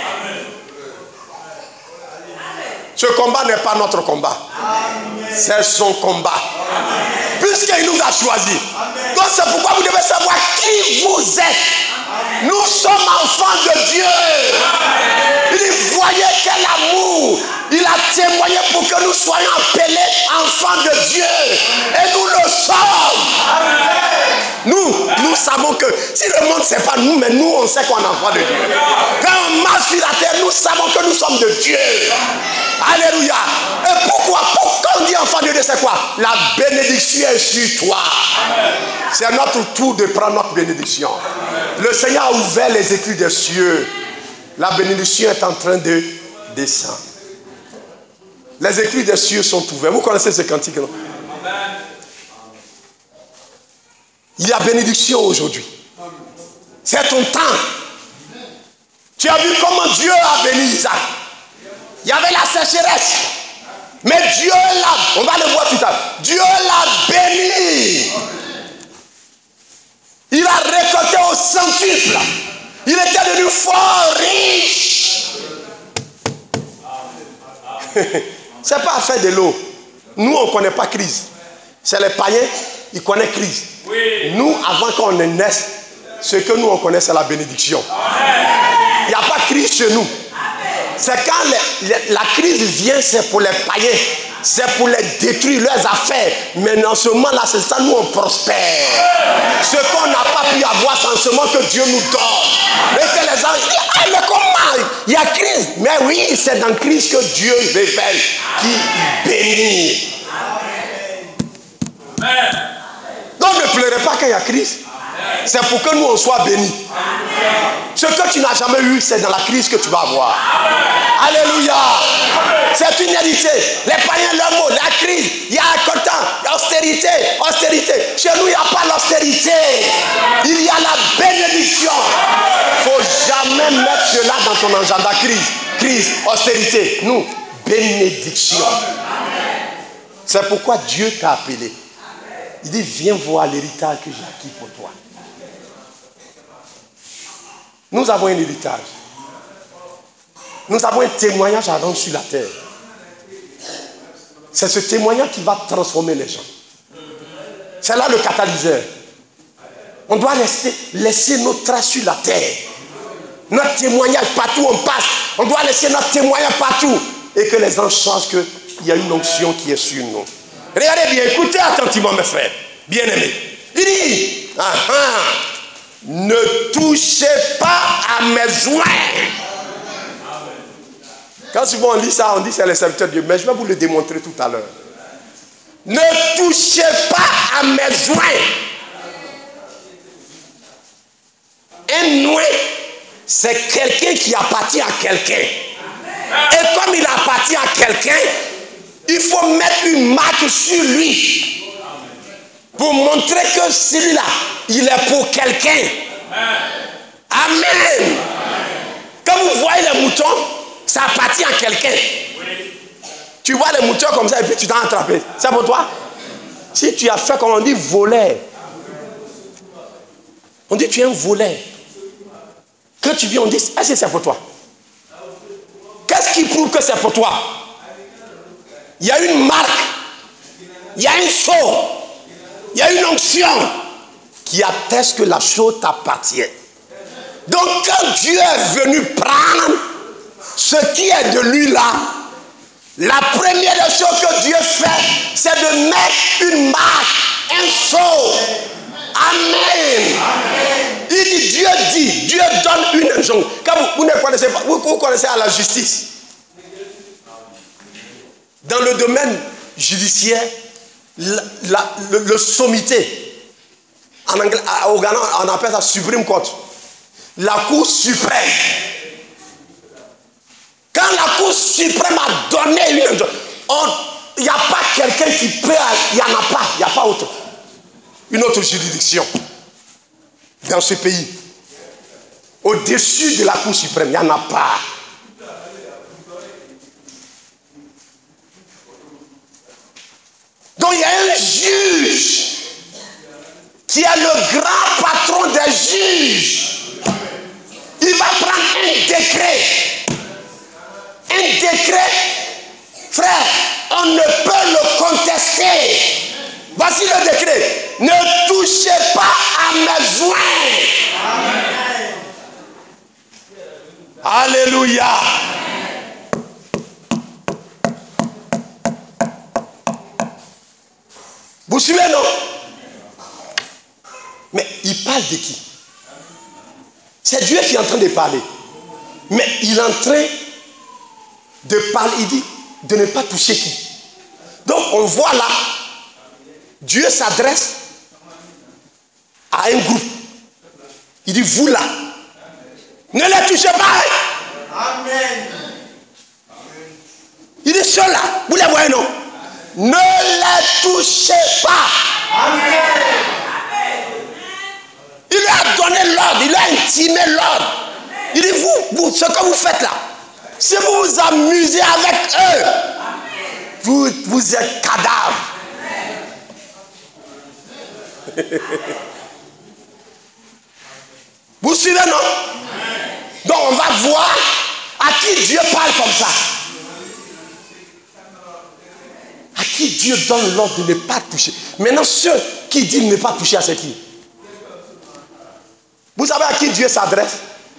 Ce combat n'est pas notre combat. C'est son combat. Puisqu'il nous a choisis. Donc c'est pourquoi vous devez savoir qui vous êtes. Nous sommes enfants de Dieu. Il voyait quel amour. Il a témoigné pour que nous soyons appelés enfants de Dieu. Et nous le sommes. Nous, nous savons que si le monde ne sait pas nous, mais nous on sait qu'on est enfants de Dieu. Quand on marche sur la terre, nous savons que nous sommes de Dieu. Alléluia. Et pourquoi? Pourquoi on dit enfant de Dieu, c'est quoi? La bénédiction est sur toi. C'est notre tour de prendre notre bénédiction. Le Seigneur a ouvert les écluses des cieux. La bénédiction est en train de descendre. Les écluses des cieux sont ouvertes. Vous connaissez ce cantique, non? Il y a bénédiction aujourd'hui. C'est ton temps. Tu as vu comment Dieu a béni Isaac. Il y avait la sécheresse. Mais Dieu l'a, on va le voir tout à l'heure. Dieu l'a béni. Il a récolté au centuple. Il était devenu fort riche. C'est pas affaire de l'eau. Nous, on ne connaît pas crise. C'est les païens, ils connaissent crise. Oui. Nous, avant qu'on ne naisse, ce que nous, on connaît, c'est la bénédiction. Il n'y a pas de crise chez nous. C'est quand les, les, la crise vient, c'est pour les païens. C'est pour les détruire, leurs affaires. Mais dans ce moment-là, c'est ça, nous, on prospère. Ce qu'on n'a pas pu avoir, c'est en ce moment que Dieu nous donne. Et que les gens disent, ah, mais comment? Il y a crise. Mais oui, c'est dans la crise que Dieu révèle, qui bénit. Amen. Donc ne pleurez pas quand il y a crise. C'est pour que nous on soit bénis. Ce que tu n'as jamais eu, c'est dans la crise que tu vas avoir. Alléluia. C'est une réalité. Les païens, leur mot, la crise, il y a un content, l'austérité, austérité. Chez nous, il n'y a pas l'austérité. Il y a la bénédiction. Il ne faut jamais mettre cela dans ton agenda. Crise, crise, austérité. Nous, bénédiction. C'est pourquoi Dieu t'a appelé. Il dit, viens voir l'héritage que j'ai acquis pour toi. Nous avons un héritage. Nous avons un témoignage à rendre sur la terre. C'est ce témoignage qui va transformer les gens. C'est là le catalyseur. On doit laisser, laisser notre trace sur la terre. Notre témoignage partout où on passe. On doit laisser notre témoignage partout. Et que les gens sachent qu'il y a une onction qui est sur nous. Regardez bien, écoutez attentivement mes frères, bien-aimés. Il dit, ah, ah, ne touchez pas à mes joints. Quand souvent on lit ça, on dit c'est les serviteurs de Dieu. Mais je vais vous le démontrer tout à l'heure. Ne touchez pas à mes joints. Un noin, c'est quelqu'un qui appartient à quelqu'un. Et comme il appartient à quelqu'un, il faut mettre une marque sur lui pour montrer que celui-là, il est pour quelqu'un. Amen. Quand vous voyez les moutons, ça appartient à quelqu'un. Tu vois les moutons comme ça et puis tu t'en attrapé. C'est pour toi. Si tu as fait comme on dit voleur, on dit tu es un voleur. Quand tu viens, on dit est-ce que c'est pour toi? Qu'est-ce qui prouve que c'est pour toi? Il y a une marque, il y a un sceau, il y a une onction qui atteste que la chose t'appartient. Donc quand Dieu est venu prendre ce qui est de lui là, la première des choses que Dieu fait, c'est de mettre une marque, un sceau. Amen. Il dit, Dieu dit, Dieu donne une injonction. Quand vous, vous ne connaissez pas, vous, vous connaissez à la justice. Dans le domaine judiciaire, la, la, le, le sommité, en anglais, au Ghana, on appelle ça Supreme Court. La Cour suprême. Quand la Cour suprême a donné une... Il n'y a pas quelqu'un qui peut... Il n'y en a pas. Il n'y a pas autre. Une autre juridiction dans ce pays. au-dessus de la Cour suprême. Il n'y en a pas. Donc il y a un juge qui est le grand patron des juges. Il va prendre un décret. Un décret, frère, on ne peut le contester. Voici le décret. Ne touchez pas à mes joints. Amen. Alléluia. Vous suivez, non? Mais il parle de qui? C'est Dieu qui est en train de parler. Mais il est en train de parler, il dit de ne pas toucher qui? Donc on voit là, Dieu s'adresse à un groupe. Il dit, vous là, ne les touchez pas. Amen. Il dit, ceux-là, vous les voyez, non? Ne les touchez pas. Amen. Il lui a donné l'ordre, il lui a intimé l'ordre. Il dit, vous, vous, ce que vous faites là, si vous vous amusez avec eux, vous, vous êtes cadavres. Vous suivez, non? Donc on va voir à qui Dieu parle comme ça. À qui Dieu donne l'ordre de ne pas toucher. Maintenant, ceux qui disent ne pas toucher, à c'est qui? Vous savez à qui Dieu s'adresse?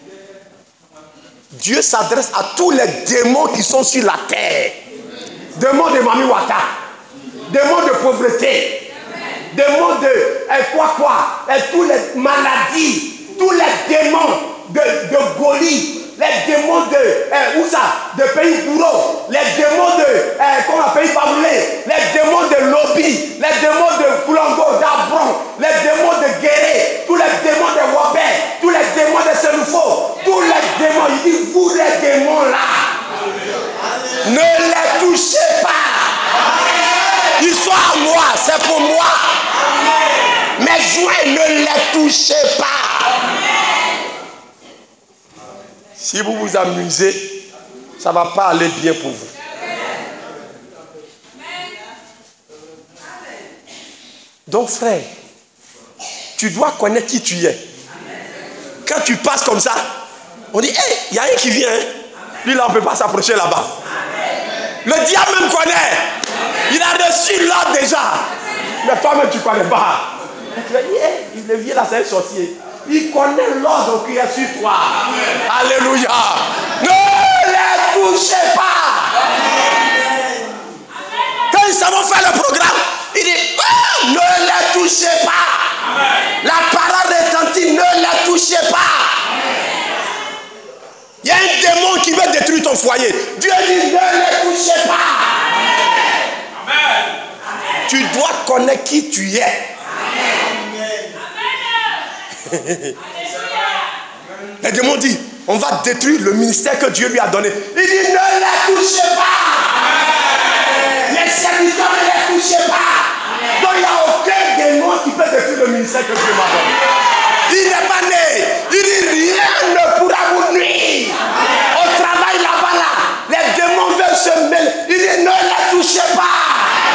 Dieu s'adresse à tous les démons qui sont sur la terre. Démons de Mami Wata, démons de pauvreté, démons de eh, quoi quoi, eh, tous les maladies, tous les démons de, de Goli, les démons de eh, où ça, de pays bourreaux, les démons de eh, comment pays Baboulé, les démons de Lobby, les démons de Boulongo, d'Abron, les démons de Guéré, tous les démons de Wabé, tous les démons de Seloufo, tous les démons, il dit vous les démons là, ne les touchez pas. Ils sont à moi, c'est pour moi. Mes joints, ne les touchez pas. Si vous vous amusez, ça ne va pas aller bien pour vous. Donc frère, tu dois connaître qui tu es. Quand tu passes comme ça, on dit, hé, hey, il y a un qui vient. Hein? Lui là, on ne peut pas s'approcher là-bas. Le diable même connaît. Il a reçu l'ordre déjà. Mais toi-même, tu ne connais pas. Tu vas dire, hey, le vieux là, c'est un sorcier. Il connaît l'ordre qui est sur toi. Amen. Alléluia. Ne les touchez pas. Amen. Quand ils savent faire le programme, il dit, oh, ne les touchez pas. Amen. La parole retentit, ne les touchez pas. Amen. Il y a un démon qui veut détruire ton foyer. Dieu dit, ne les touchez pas. Amen. Tu dois connaître qui tu es. Amen. Les démons disent, on va détruire le ministère que Dieu lui a donné. Il dit, ne les touchez pas. Amen. Les serviteurs, ne les touchez pas. Amen. Donc il n'y a aucun démon qui peut détruire le ministère que Dieu m'a donné. Il n'est pas né. Il dit, rien ne pourra vous nuire. Amen. Au travail là-bas, là, les démons veulent se mêler. Il dit, ne les touchez pas.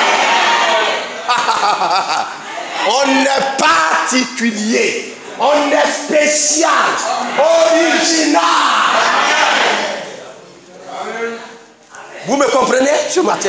On est particulier. On est spécial. Original. Vous me comprenez ce matin?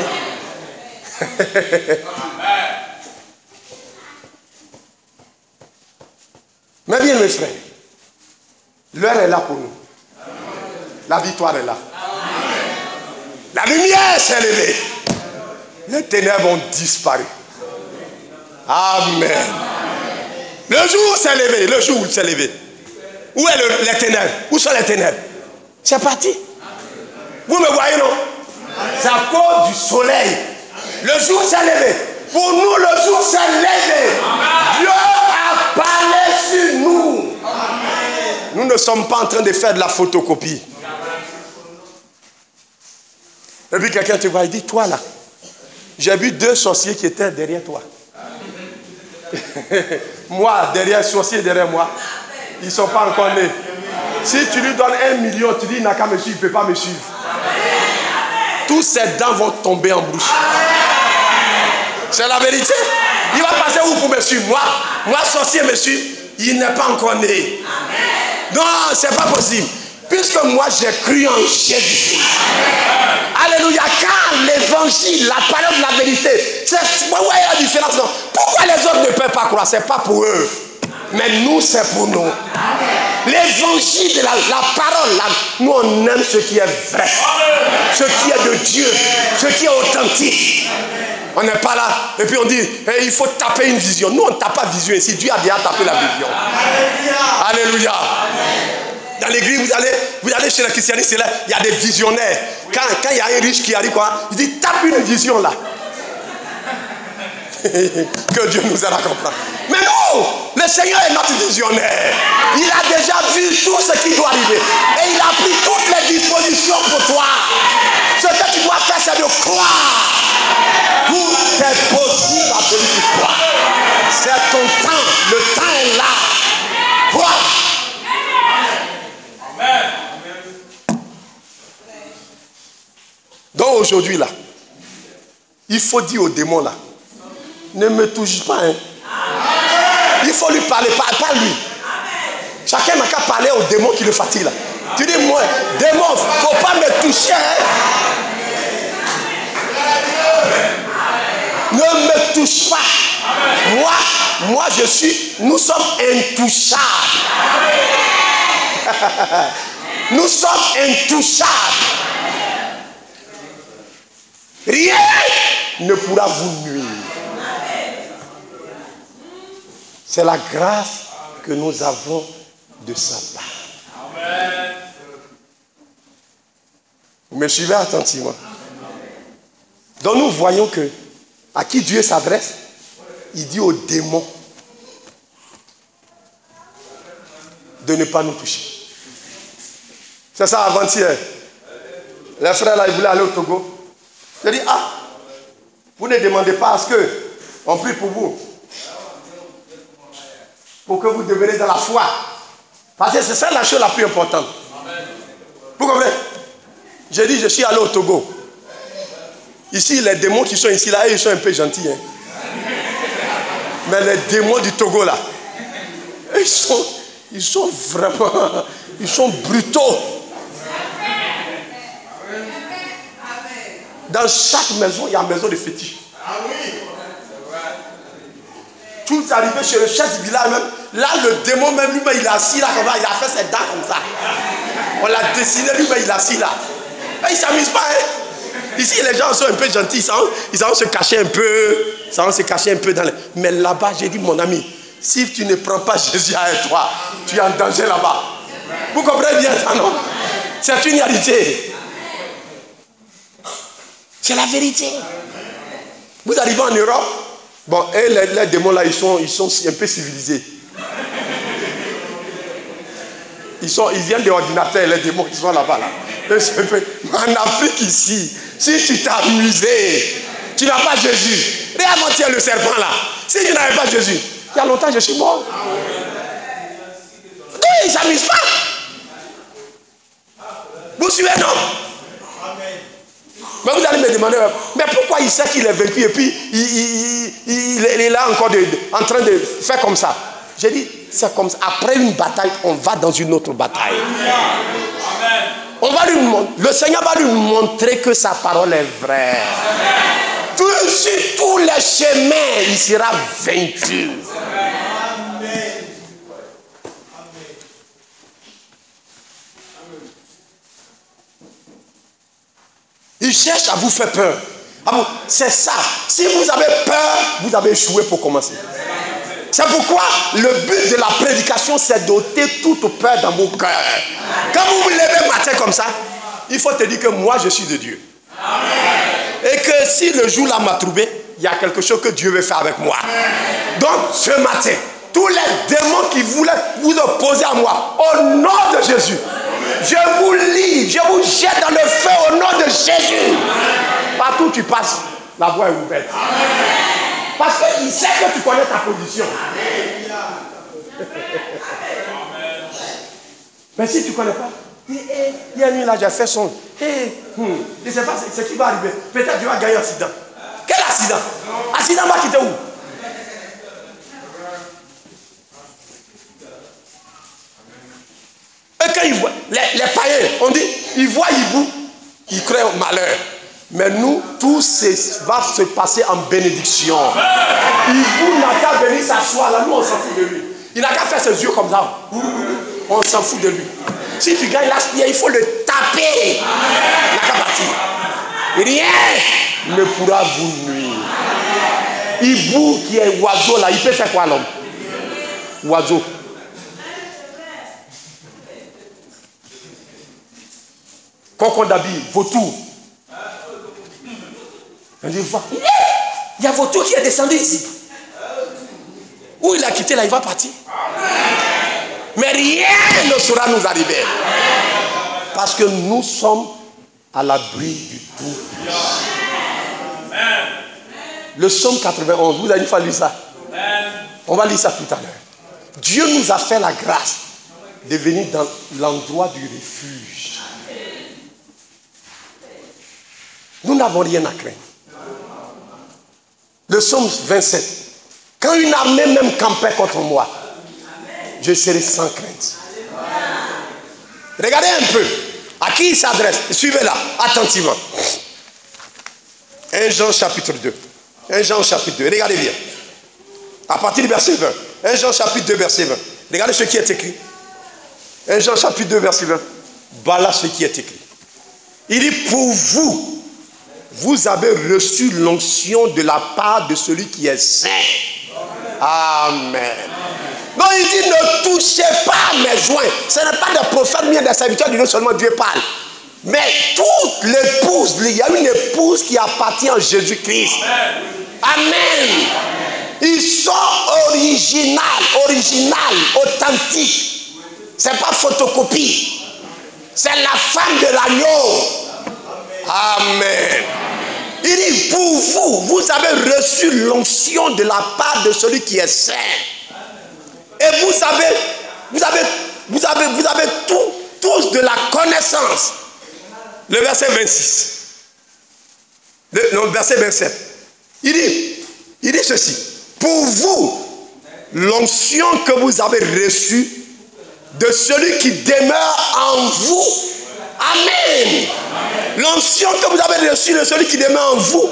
Mais bien mes frères, l'heure est là pour nous. La victoire est là. La lumière s'est levée. Les ténèbres ont disparu. Amen. Le jour s'est levé. Le jour s'est levé. Où est le, les ténèbres? Où sont les ténèbres? C'est parti. Vous me voyez, non? C'est à cause du soleil. Le jour s'est levé. Pour nous, le jour s'est levé. Dieu a parlé sur nous. Nous ne sommes pas en train de faire de la photocopie. Et puis quelqu'un te voit et dit, toi là, j'ai vu deux sorciers qui étaient derrière toi. Moi, derrière, sorcier derrière moi. Ils ne sont pas encore nés. Si tu lui donnes un million, tu dis il n'a qu'à me suivre, il ne peut pas me suivre. Tous ses dents vont tomber en bouche. C'est la vérité. Il va passer où pour me suivre? Moi, moi sorcier me suit, il n'est pas encore né. Non, c'est pas possible. Puisque moi j'ai cru en Jésus. Alléluia. Car l'évangile, la parole de la vérité, c'est ouais, la différence. Non. Pourquoi les autres ne peuvent pas croire? C'est pas pour eux. Mais nous, c'est pour nous. L'évangile, la, la parole, la, nous on aime ce qui est vrai. Ce qui est de Dieu. Ce qui est authentique. On n'est pas là. Et puis on dit, eh, il faut taper une vision. Nous, on ne tape pas vision ici. Dieu a déjà tapé la vision. Alléluia. Alléluia. Dans l'église, vous allez, vous allez chez les christianistes, là, il y a des visionnaires. Quand, quand il y a un riche qui arrive, quoi, il dit, tape une vision là. Que Dieu nous aide à comprendre. Mais non, le Seigneur est notre visionnaire. Il a déjà vu tout ce qui doit arriver. Et il a pris toutes les dispositions pour toi. Ce que tu dois faire, c'est de croire. Tout est possible à celui qui croit. C'est ton temps. Le temps est là. Crois. Donc aujourd'hui là, il faut dire au démon là, ne me touche pas. Hein. Il faut lui parler, pas, pas lui. Chacun n'a qu'à parler au démon qui le fatigue là. Tu dis moi, démon, il ne faut pas me toucher. Hein. Ne me touche pas. Moi, moi je suis, nous sommes intouchables. Nous sommes intouchables. Rien ne pourra vous nuire. C'est la grâce que nous avons de sa part. Amen. Vous me suivez attentivement. Donc nous voyons que à qui Dieu s'adresse, il dit aux démons de ne pas nous toucher. C'est ça avant-hier. Les frères là, ils voulaient aller au Togo. Je dis, ah, vous ne demandez pas à ce que on prie pour vous. Pour que vous deveniez dans la foi. Parce que c'est ça la chose la plus importante. Vous comprenez? J'ai dit, je suis allé au Togo. Ici, les démons qui sont ici, là, ils sont un peu gentils. Hein. Mais les démons du Togo, là, ils sont, ils sont vraiment, ils sont brutaux. Dans chaque maison, il y a une maison de fétiche. Tout est arrivé chez le chef du village même. Là, le démon même lui-même, il est assis là comme ça. Il a fait ses dents comme ça. On l'a dessiné lui-même, il est assis là. Et il ne s'amuse pas. Hein. Ici, les gens sont un peu gentils. Ils savent, ils savent se cacher un peu. Ils savent se cacher un peu dans les... Mais là-bas, j'ai dit, mon ami, si tu ne prends pas Jésus avec toi, tu es en danger là-bas. Vous comprenez bien ça, non? C'est une réalité. C'est la vérité. Vous arrivez en Europe, bon, et les, les démons là, ils sont, ils sont un peu civilisés. Ils, sont, ils viennent des ordinateurs, les démons qui sont là-bas. Là. En Afrique ici, si tu t'es amusé, tu n'as pas Jésus. Regarde mon le serpent là. Si tu n'avais pas Jésus, il y a longtemps je suis mort. Oui, ils ne s'amusent pas. Vous suivez, non? Mais vous allez me demander, mais pourquoi il sait qu'il est vaincu et puis il, il, il, il est là encore de, de, en train de faire comme ça? J'ai dit, c'est comme ça. Après une bataille, on va dans une autre bataille. On va lui, le Seigneur va lui montrer que sa parole est vraie. Tout, sur tous les chemins, il sera vaincu. Il cherche à vous faire peur. C'est ça. Si vous avez peur, vous avez échoué pour commencer. C'est pourquoi le but de la prédication, c'est d'ôter toute peur dans vos cœurs. Quand vous vous levez matin comme ça, il faut te dire que moi, je suis de Dieu. Et que si le jour là m'a trouvé, il y a quelque chose que Dieu veut faire avec moi. Donc, ce matin, tous les démons qui voulaient vous opposer à moi, au nom de Jésus, je vous lis, je vous jette dans le feu au nom de Jésus. Partout où tu passes, la voie est ouverte. Parce qu'il sait que tu connais ta position. Mais si tu ne connais pas, il y a une nuit là, j'ai fait son. Hey, hmm, je ne sais pas ce qui va arriver. Peut-être tu vas gagner un accident. Quel accident? Accident va quitter où? Et quand ils voient, les, les païens, on dit, ils voient Hibou, ils créent au malheur. Mais nous, tout ce va se passer en bénédiction. Hibou n'a qu'à venir s'asseoir là, nous on s'en fout de lui. Il n'a qu'à faire ses yeux comme ça. On s'en fout de lui. Si tu gagnes la spire, il faut le taper. Il n'a qu'à partir. Rien ne pourra vous nuire. Hibou qui est oiseau là, il peut faire quoi l'homme? Oiseau. Kokondabi, vautour. On dit, il y a vautour qui est descendu ici. Où il a quitté là, il va partir. Mais rien ne saura nous arriver. Parce que nous sommes à l'abri du tout. Le psaume quatre-vingt-onze, vous avez une fois lu ça. On va lire ça tout à l'heure. Dieu nous a fait la grâce de venir dans l'endroit du refuge. Nous n'avons rien à craindre. Le psaume vingt-sept. Quand une armée même campait contre moi, je serai sans crainte. Regardez un peu. À qui il s'adresse? Suivez-la attentivement. un Jean chapitre deux. un Jean chapitre deux. Regardez bien. À partir du verset vingt. un Jean chapitre deux, verset vingt. Regardez ce qui est écrit. un Jean chapitre deux, verset vingt. Voilà ce qui est écrit. Il dit, pour vous, vous avez reçu l'onction de la part de celui qui est saint. Amen. Non, il dit, ne touchez pas mes joints. Ce n'est pas des prophètes, mais des serviteurs de Dieu seulement Dieu parle. Mais toute l'épouse, il y a une épouse qui appartient à Jésus-Christ. Amen. Ils sont originaux, original, authentiques. Ce n'est pas photocopie. C'est la femme de l'agneau. Amen. Il dit, pour vous, vous avez reçu l'onction de la part de celui qui est saint. Et vous avez, vous avez, vous avez, vous avez tout, tous de la connaissance. Le verset vingt-six. Le, non, le verset vingt-sept. Il dit, il dit ceci. Pour vous, l'onction que vous avez reçue de celui qui demeure en vous. Amen. L'onction que vous avez reçue de celui qui demeure en vous.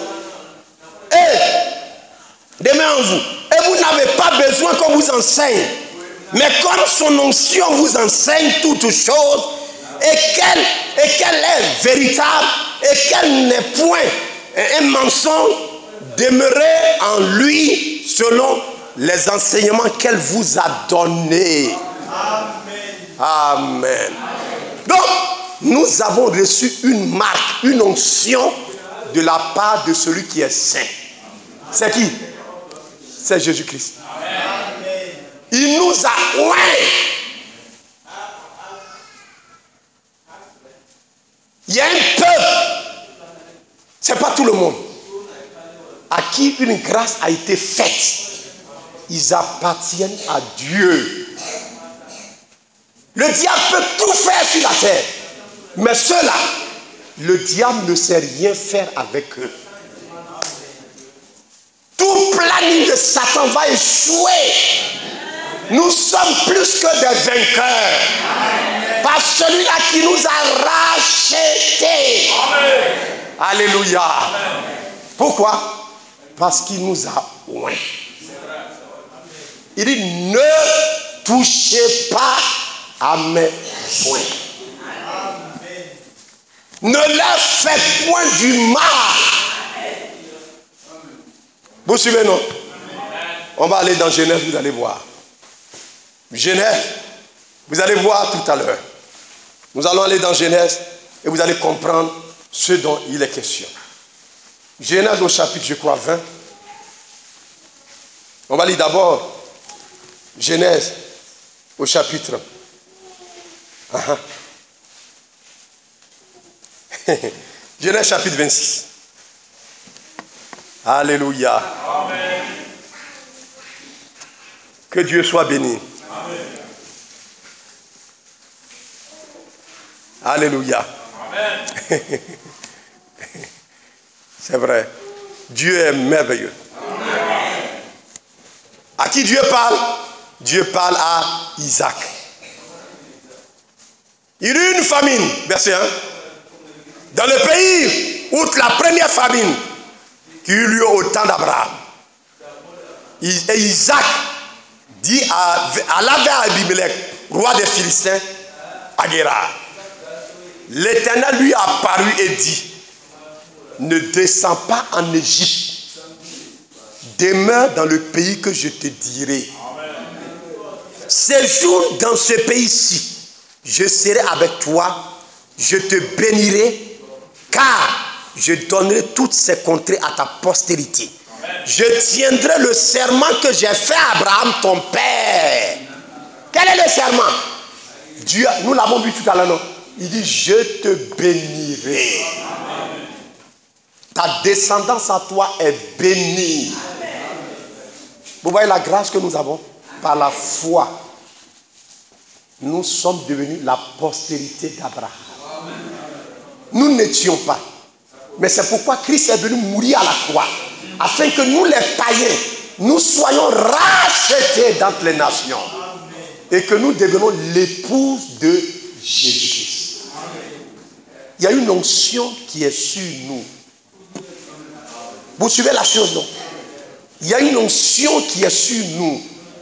Et demeure en vous. Et vous n'avez pas besoin qu'on vous enseigne. Mais comme son onction vous enseigne toutes choses, et qu'elle, et qu'elle est véritable, et qu'elle n'est point un mensonge, demeurez en lui selon les enseignements qu'elle vous a donnés. Amen. Amen. Donc, nous avons reçu une marque, une onction de la part de celui qui est saint. C'est qui? C'est Jésus-Christ. Il nous a oint. Il y a un peuple, ce n'est pas tout le monde, à qui une grâce a été faite. Ils appartiennent à Dieu. Le diable peut tout faire sur la terre. Mais ceux-là, le diable ne sait rien faire avec eux. Tout planning de Satan va échouer. Nous sommes plus que des vainqueurs. Amen. Par celui-là qui nous a rachetés. Amen. Alléluia. Amen. Pourquoi? Parce qu'il nous a oint. Il dit, ne touchez pas à mes joints. Ne leur faites point du mal. Vous suivez, non? On va aller dans Genèse, vous allez voir. Genèse, vous allez voir tout à l'heure. Nous allons aller dans Genèse et vous allez comprendre ce dont il est question. Genèse au chapitre, je crois, vingt. On va lire d'abord Genèse au chapitre. Uh-huh. Genèse chapitre vingt-six. Alléluia. Amen. Que Dieu soit béni. Amen. Alléluia. Amen. C'est vrai. Dieu est merveilleux. Amen. À qui Dieu parle? Dieu parle à Isaac. Il y eut une famine, verset un, dans le pays où la première famine qui eut lieu au temps d'Abraham. Et Isaac dit à, alla vers Abimelech, roi des Philistins, à Guérar. L'Éternel lui apparut et dit, ne descends pas en Égypte, demeure dans le pays que je te dirai. Séjourne dans ce pays-ci, je serai avec toi, je te bénirai, car je donnerai toutes ces contrées à ta postérité. Je tiendrai le serment que j'ai fait à Abraham, ton père. Quel est le serment? Dieu, nous l'avons vu tout à l'heure, non? Il dit, je te bénirai. Ta descendance à toi est bénie. Vous voyez la grâce que nous avons? Par la foi, nous sommes devenus la postérité d'Abraham. Nous n'étions pas. Mais c'est pourquoi Christ est venu mourir à la croix. Afin que nous les païens, nous soyons rachetés d'entre les nations. Et que nous devenions l'épouse de Jésus-Christ. Il y a une onction qui est sur nous. Vous suivez la chose, non? Il y a une onction qui est sur nous.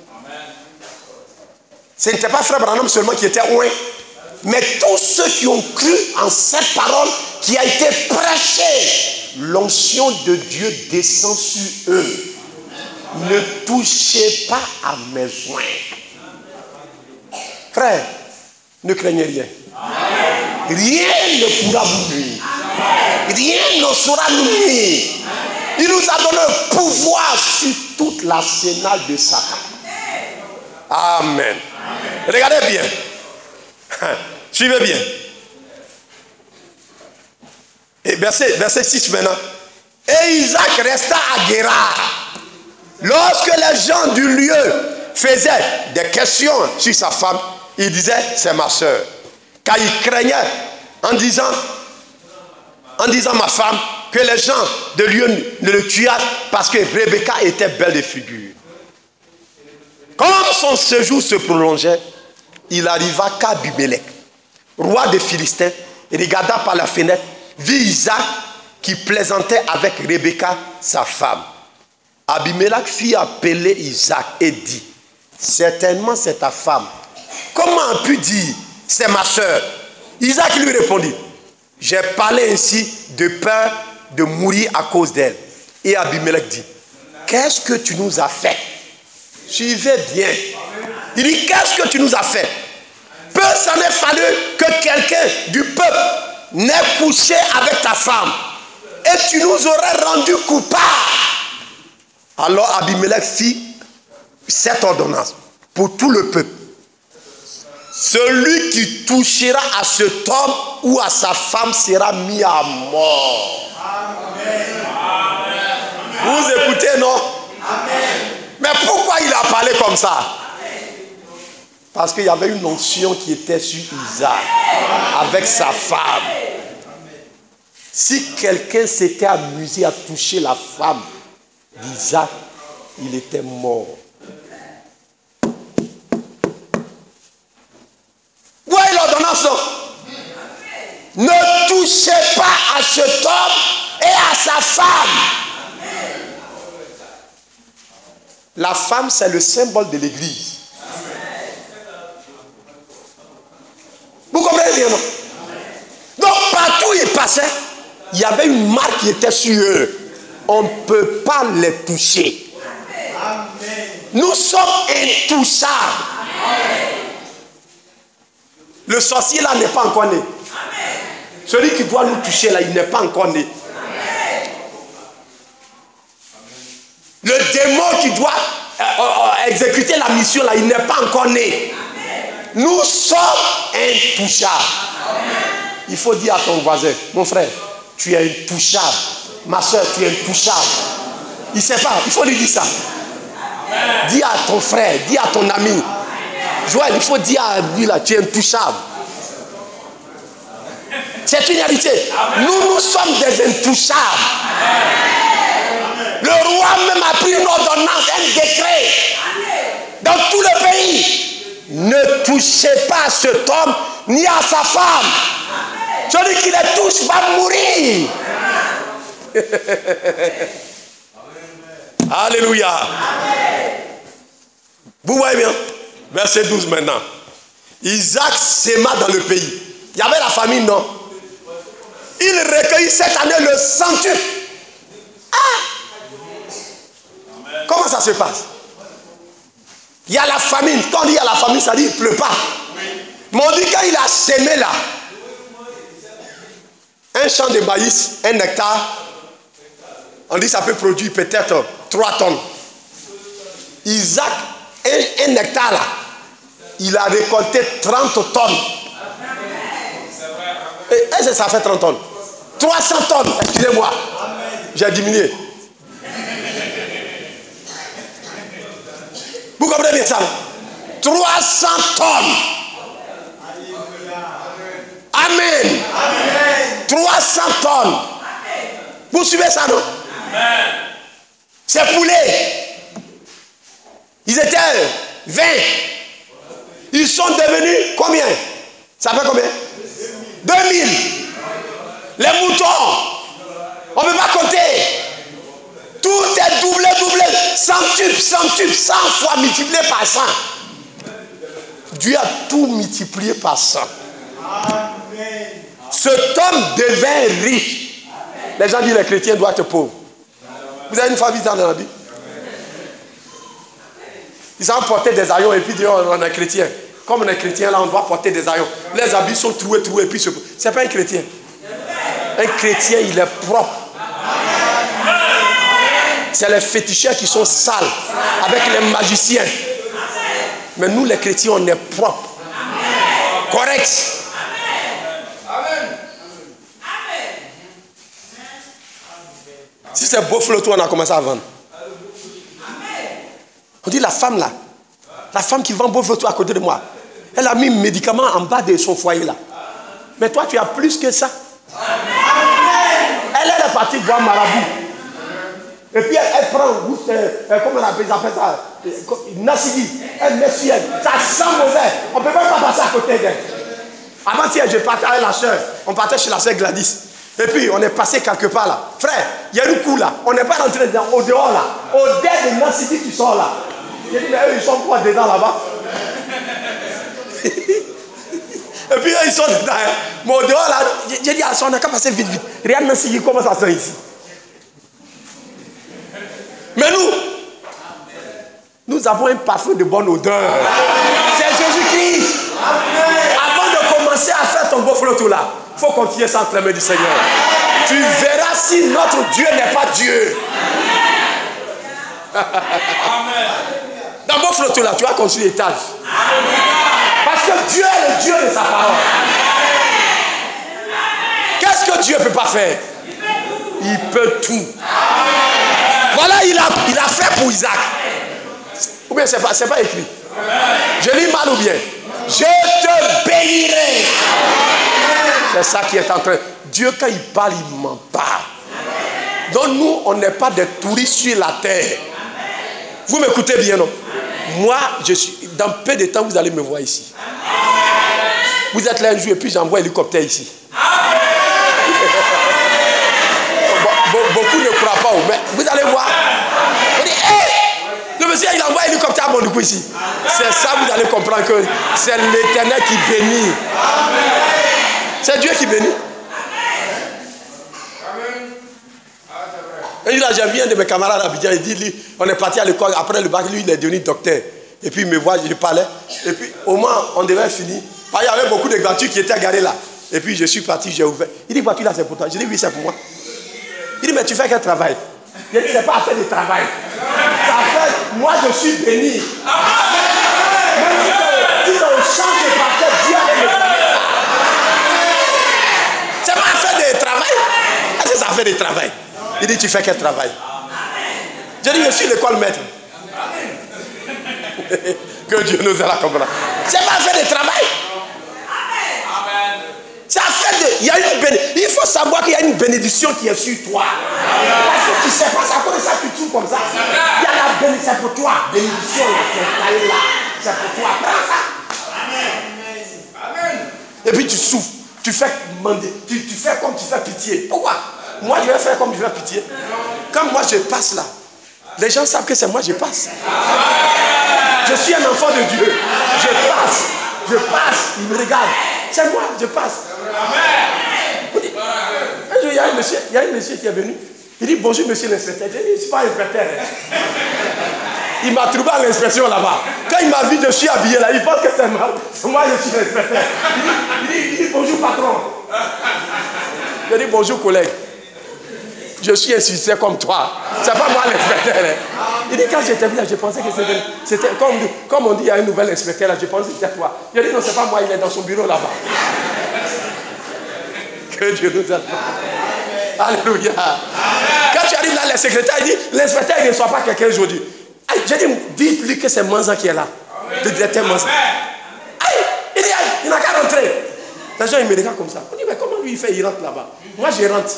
Ce n'était pas frère Branham seulement qui était oint, mais tous ceux qui ont cru en cette parole qui a été prêchée, l'onction de Dieu descend sur eux. Ne touchez pas à mes joints. Frère, ne craignez rien. Rien ne pourra vous nuire. Rien ne saura nous nuire. Il nous a donné un pouvoir sur toute l'arsenal de Satan. Amen. Amen. Regardez bien. Suivez bien. Et verset, verset six maintenant. Et Isaac resta à Guérar. Lorsque les gens du lieu faisaient des questions sur sa femme, il disait, c'est ma soeur. Car il craignait en disant, en disant ma femme, que les gens de lieu ne le tuassent parce que Rebecca était belle de figure. Comme son séjour se prolongeait, il arriva qu'Abimelech, roi des Philistins, regarda par la fenêtre, vit Isaac qui plaisantait avec Rebecca, sa femme. Abimelech fit appeler Isaac et dit, certainement c'est ta femme. Comment a pu dire, c'est ma soeur? Isaac lui répondit, j'ai parlé ainsi de peur de mourir à cause d'elle. Et Abimelech dit, qu'est-ce que tu nous as fait? Suivez bien. Il dit, qu'est-ce que tu nous as fait? Peu s'en est fallu que quelqu'un du peuple n'ait couché avec ta femme. Et tu nous aurais rendu coupables. Alors Abimelech fit cette ordonnance pour tout le peuple. Celui qui touchera à cet homme ou à sa femme sera mis à mort. Amen. Vous écoutez, non? Amen. Mais pourquoi il a parlé comme ça? Parce qu'il y avait une onction qui était sur Isaac avec sa femme. Si quelqu'un s'était amusé à toucher la femme d'Isaac, il était mort. Où est l'ordonnance? Ne touchez pas à cet homme et à sa femme. La femme, c'est le symbole de l'église. Vous comprenez bien, non? Donc, partout où ils passaient, il y avait une marque qui était sur eux. On ne peut pas les toucher. Nous sommes intouchables. Le sorcier là n'est pas encore né. Celui qui doit nous toucher là, il n'est pas encore né. Le démon qui doit euh, euh, exécuter la mission là, il n'est pas encore né. Nous sommes intouchables. Il faut dire à ton voisin, mon frère, tu es intouchable. Ma soeur, tu es intouchable. Il ne sait pas, il faut lui dire ça. Dis à ton frère, dis à ton ami. Joël, il faut dire à lui là, tu es intouchable. C'est une réalité. Nous, nous sommes des intouchables. Le roi même a pris une ordonnance, un décret. Dans tout le pays. Ne touchez pas à cet homme ni à sa femme. Celui qui les touche va mourir. Alléluia. Vous voyez bien. Verset douze maintenant. Isaac s'aima dans le pays. Il y avait la famine, non? Il recueillit cette année le centuple. Ah! Comment ça se passe? Il y a la famine. Quand on dit il y a la famine, ça dit qu'il ne pleut pas. Mais on dit quand il a sémé là, un champ de maïs, un hectare, on dit ça peut produire peut-être trois tonnes. Isaac, un, un hectare là, il a récolté trente tonnes. Est-ce que ça fait trente tonnes? trois cents tonnes, excusez-moi. J'ai diminué. Vous comprenez bien ça? trois cents tonnes. Amen. trois cents tonnes. Vous suivez ça, non? C'est poulets. Ils étaient vingt. Ils sont devenus combien? Ça fait combien? deux mille. Les moutons, on ne peut pas compter. Tout est doublé, doublé. Centuple, centuple, cent fois multiplié par cent. Dieu a tout multiplié par cent. Cet homme devint riche. Les gens disent les chrétiens doivent être pauvres. Vous avez une fois vu ça dans la Bible? Ils ont porté des haillons et puis disent oh, on est chrétien. Comme on est chrétien là, on doit porter des haillons. Les habits sont troués, troués et puis ce n'est pas un chrétien. Un chrétien, il est propre. C'est les féticheurs qui sont sales avec les magiciens. Mais nous les chrétiens, on est propre. Correct. Si c'est beau flot, on a commencé à vendre. On dit la femme là, la femme qui vend beau flot à côté de moi, elle a mis un médicament en bas de son foyer là. Mais toi tu as plus que ça. Elle, elle est partie voir marabout. Et puis elle, elle prend, euh, comment on appelle ça, Nassidi, elle met sur elle. Ça sent mauvais. On ne peut même pas passer à côté d'elle. Avant-hier, je partais avec la soeur. On partait chez la soeur Gladys. Et puis on est passé quelque part là. Frère, il y a une coup là. On n'est pas rentré dedans, au dehors là. Au dehors de Nassidi qui sort là. J'ai dit, mais eux, ils sont quoi dedans là-bas? Et puis eux, ils sont dedans. Hein. Mais au dehors là, j'ai dit, on n'a qu'à passer vite, vite. Regarde Nassidi, comment ça sent ici. Mais nous, nous avons un parfum de bonne odeur. C'est Jésus-Christ. Avant de commencer à faire ton beau flot là, il faut continuer sans clameur du Seigneur. Tu verras si notre Dieu n'est pas Dieu. Dans beau flot là, tu vas construire l'étage. Parce que Dieu est le Dieu de sa parole. Qu'est-ce que Dieu ne peut pas faire? Il peut tout. Voilà, il a, il a fait pour Isaac. Ou bien c'est pas, c'est pas écrit. Je lis mal ou bien. Je te bénirai. C'est ça qui est en train. Dieu, quand il parle, il ne ment pas. Donc nous, on n'est pas des touristes sur la terre. Vous m'écoutez bien, non? Moi, je suis. Dans peu de temps, vous allez me voir ici. Vous êtes là un jour et puis j'envoie un hélicoptère ici. Beaucoup ne croient pas, mais vous allez voir. On dit, hé, le monsieur, il envoie un hélicoptère à mon coup ici. C'est ça, vous allez comprendre que c'est l'Éternel qui bénit. C'est Dieu qui bénit. Et là, j'ai vu un de mes camarades à Abidjan, il dit, lui, on est parti à l'école, après le bac, lui, il est devenu docteur. Et puis, il me voit, je parlais. Et puis, au moins, on devait finir. Ah, il y avait beaucoup de voitures qui étaient garées là. Et puis, je suis parti, j'ai ouvert. Il dit, voiture là, c'est pour toi. Je dis, oui, c'est pour moi. Il dit, mais tu fais quel travail? Il dit, c'est pas assez de travail. Ça fait, moi, je suis béni. Même si on change de parquet, Dieu allait me permettre. C'est pas assez de travail. Est-ce que ça fait du travail? Il dit, tu fais quel travail? Je dis, je suis l'école maître. Que Dieu nous aide à comprendre. C'est pas fait de travail. Ça fait de. il y a une béné... il faut savoir qu'il y a une bénédiction qui est sur toi. Parce que tu ne sais pas, c'est à cause de ça que tu trouves comme ça. Il y a la bénédiction, c'est pour toi. Bénédiction, là, c'est là. C'est pour toi. Prends ça. Amen. Et puis tu souffres. Tu fais, tu, tu fais comme tu fais pitié. Pourquoi? Moi, je vais faire comme je fais pitié. Quand moi, je passe là, les gens savent que c'est moi, je passe. Je suis un enfant de Dieu. Je passe. Je passe. Il me regarde. C'est moi, je passe. Un jour, il y a un monsieur, il y a un monsieur qui est venu. Il dit, bonjour, monsieur l'inspecteur. Je dis, je ne suis pas inspecteur. Il m'a trouvé à l'inspection là-bas. Quand il m'a vu, je suis habillé là. Il pense que c'est moi. C'est moi, je suis l'inspecteur. Il dit, il, dit, il dit, bonjour, patron. Je dis, bonjour, collègue. Je suis insuccès comme toi. C'est pas moi l'inspecteur. Hein. Il dit, quand j'étais venu là, je pensais que c'était... c'était comme, comme on dit, il y a un nouvel inspecteur là, je pensais que c'était toi. Je dis, non, c'est pas moi, il est dans son bureau là-bas. Que Dieu nous aide. Alléluia. Quand tu arrives là, le secrétaire, il dit, l'inspecteur, il ne reçoit pas quelqu'un aujourd'hui. Je dis, dites-lui que c'est Manza qui est là. Le directeur Manza. Aïe, il dit, aïe, il n'a qu'à rentrer. Les gens, ils me regardent comme ça. On dit, mais comment lui, il fait, il rentre là-bas. Moi, je rentre.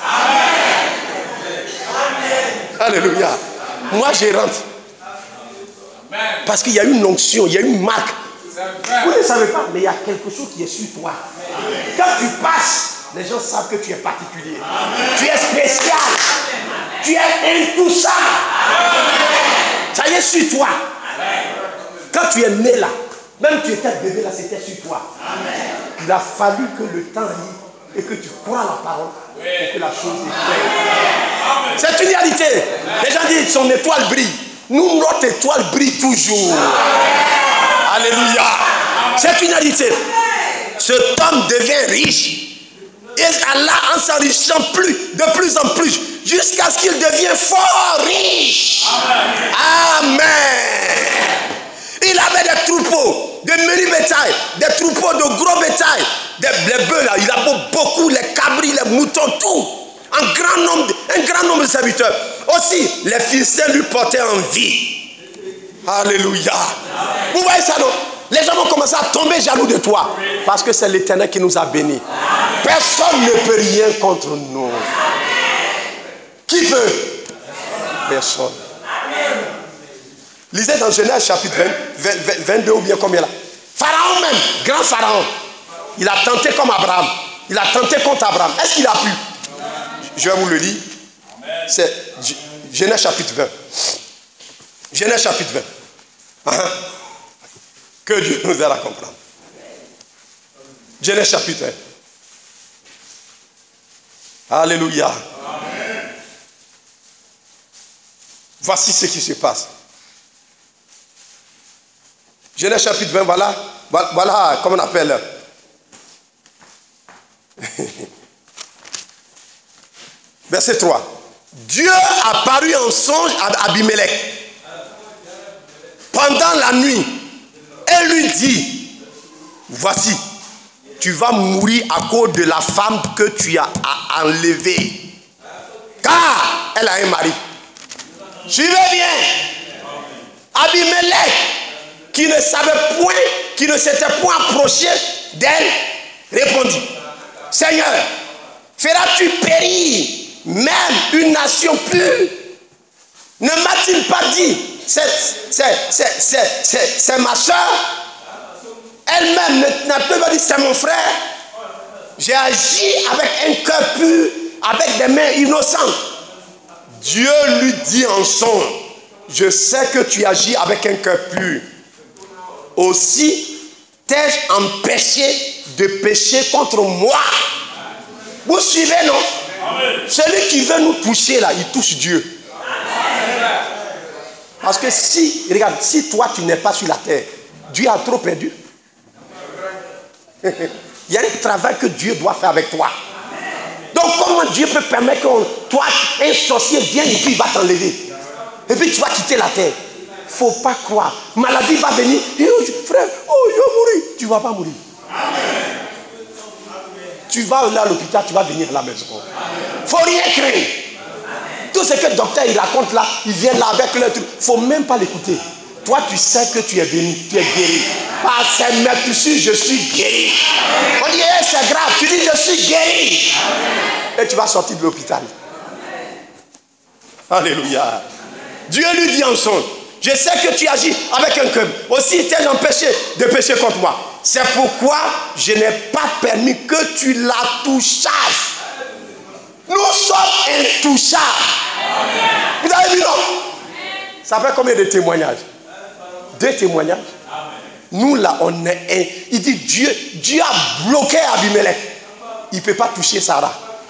Alléluia. Moi, je rentre. Parce qu'il y a une onction, il y a une marque. Vous ne savez pas, mais il y a quelque chose qui est sur toi. Quand tu passes, les gens savent que tu es particulier. Tu es spécial. Tu es intouchable. Ça y est sur toi. Quand tu es né là, même tu étais bébé là, c'était sur toi. Il a fallu que le temps aille et que tu crois la parole pour que la chose est faite. C'est une réalité. Les gens disent son étoile brille. Nous, notre étoile brille toujours. Alléluia. C'est une réalité. Cet homme devient riche. Et Allah, en s'enrichissant plus, de plus en plus, jusqu'à ce qu'il devienne fort riche. Amen. Il avait des troupeaux, de menu bétail, des troupeaux de gros bétail, des les bœufs là, il a beaucoup, les cabris, les moutons, tout. Un grand nombre, un grand nombre de serviteurs. Aussi, les Philistins lui portaient envie. Alléluia. Vous voyez ça, non? Les gens vont commencer à tomber jaloux de toi. Parce que c'est l'Éternel qui nous a bénis. Personne ne peut rien contre nous. Qui peut? Personne. Lisez dans Genèse chapitre vingt, vingt, vingt, vingt-deux ou bien combien là? Pharaon même, grand Pharaon. Il a tenté comme Abraham. Il a tenté contre Abraham. Est-ce qu'il a pu? Je vais vous le lire. C'est Genèse chapitre vingt. Genèse chapitre vingt. Uh-huh. Que Dieu nous aide à comprendre. Genèse chapitre un. Alléluia. Amen. Voici ce qui se passe. Genèse chapitre vingt, voilà. Voilà, comment on appelle. Verset trois. Dieu apparut en songe à Abimelech pendant la nuit. Elle lui dit, voici, tu vas mourir à cause de la femme que tu as enlevée. Car elle a un mari. Suivez bien. Abimelech, qui ne savait point, qui ne s'était point approché d'elle, répondit, Seigneur, feras-tu périr même une nation pure? Ne m'a-t-il pas dit, c'est ma soeur? Elle-même n'a pas dit, c'est mon frère. J'ai agi avec un cœur pur, avec des mains innocentes. Dieu lui dit en songe, je sais que tu agis avec un cœur pur. Aussi, t'ai-je empêché de pécher contre moi? Vous suivez, non? Celui qui veut nous toucher là, il touche Dieu. Parce que si, regarde, si toi tu n'es pas sur la terre, Dieu a trop perdu. Il y a un travail que Dieu doit faire avec toi. Donc comment Dieu peut permettre que toi, un sorcier vienne et puis il va t'enlever? Et puis tu vas quitter la terre. Il ne faut pas croire. Maladie va venir. Et, oh, frère, oh, je vais mourir. Tu ne vas pas mourir. Amen. Tu vas aller à l'hôpital, tu vas venir à la maison. Il ne faut rien craindre. Tout ce que le docteur il raconte là, il vient là avec le truc. Il ne faut même pas l'écouter. Toi, tu sais que tu es béni, tu es guéri. Par ces meurtrissures, je suis guéri. On dit, hey, c'est grave. Tu dis, je suis guéri. Et tu vas sortir de l'hôpital. Alléluia. Dieu lui dit en songe, je sais que tu agis avec un cœur. Aussi t'ai-je empêché de pécher contre moi. C'est pourquoi je n'ai pas permis que tu la touchasses. Nous sommes intouchables. Vous avez vu, non? Ça fait combien de témoignages? Deux témoignages. Nous là, on est... Il dit, Dieu, Dieu a bloqué Abimelech. Il ne peut pas toucher Sarah.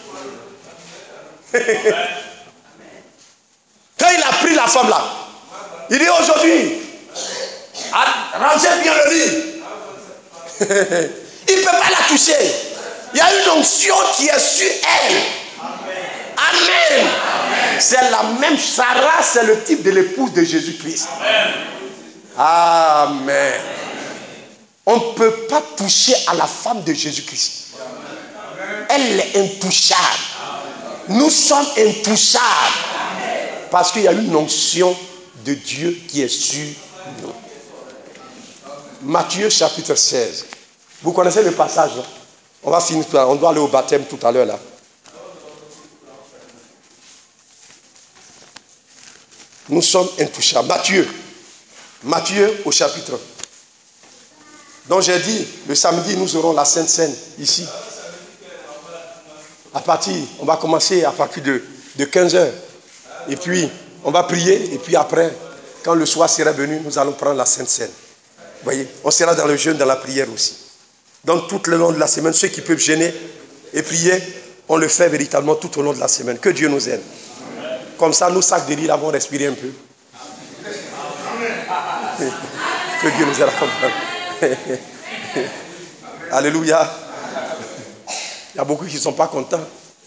Quand il a pris la femme là, il dit aujourd'hui, rangez bien le lit. Il ne peut pas la toucher. Il y a une onction qui est sur elle. Amen. Amen. C'est la même. Sarah, c'est le type de l'épouse de Jésus-Christ. Amen. Amen. On ne peut pas toucher à la femme de Jésus-Christ. Elle est intouchable. Nous sommes intouchables. Parce qu'il y a une onction de Dieu qui est sur nous. Matthieu chapitre seize. Vous connaissez le passage là? On va finir tout à l'heure. On doit aller au baptême tout à l'heure là. Nous sommes intouchables. Matthieu. Matthieu au chapitre. Donc j'ai dit, le samedi, nous aurons la Sainte Seine ici. À partir, on va commencer à partir de, de quinze heures. Et puis, on va prier. Et puis après, quand le soir sera venu, nous allons prendre la Sainte Seine. Vous voyez, on sera dans le jeûne, dans la prière aussi. Donc tout le long de la semaine, ceux qui peuvent jeûner et prier, on le fait véritablement tout au long de la semaine. Que Dieu nous aide. Comme ça, nous, sacs de l'île, vont respirer un peu. Que Dieu nous aide à comprendre. Alléluia. Il y a beaucoup qui ne sont pas contents.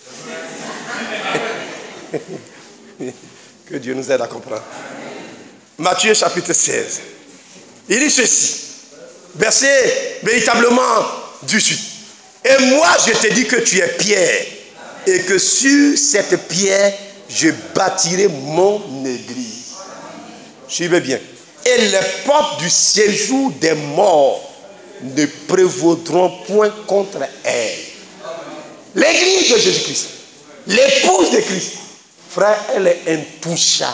Que Dieu nous aide à comprendre. Matthieu chapitre seize. Il dit ceci. Verset véritablement dix-huit. Et moi je te dis que tu es Pierre. Et que sur cette pierre, je bâtirai mon église. Suivez bien. Et les portes du séjour des morts ne prévaudront point contre elle. L'église de Jésus-Christ, l'épouse de Christ, frère, elle est intouchable.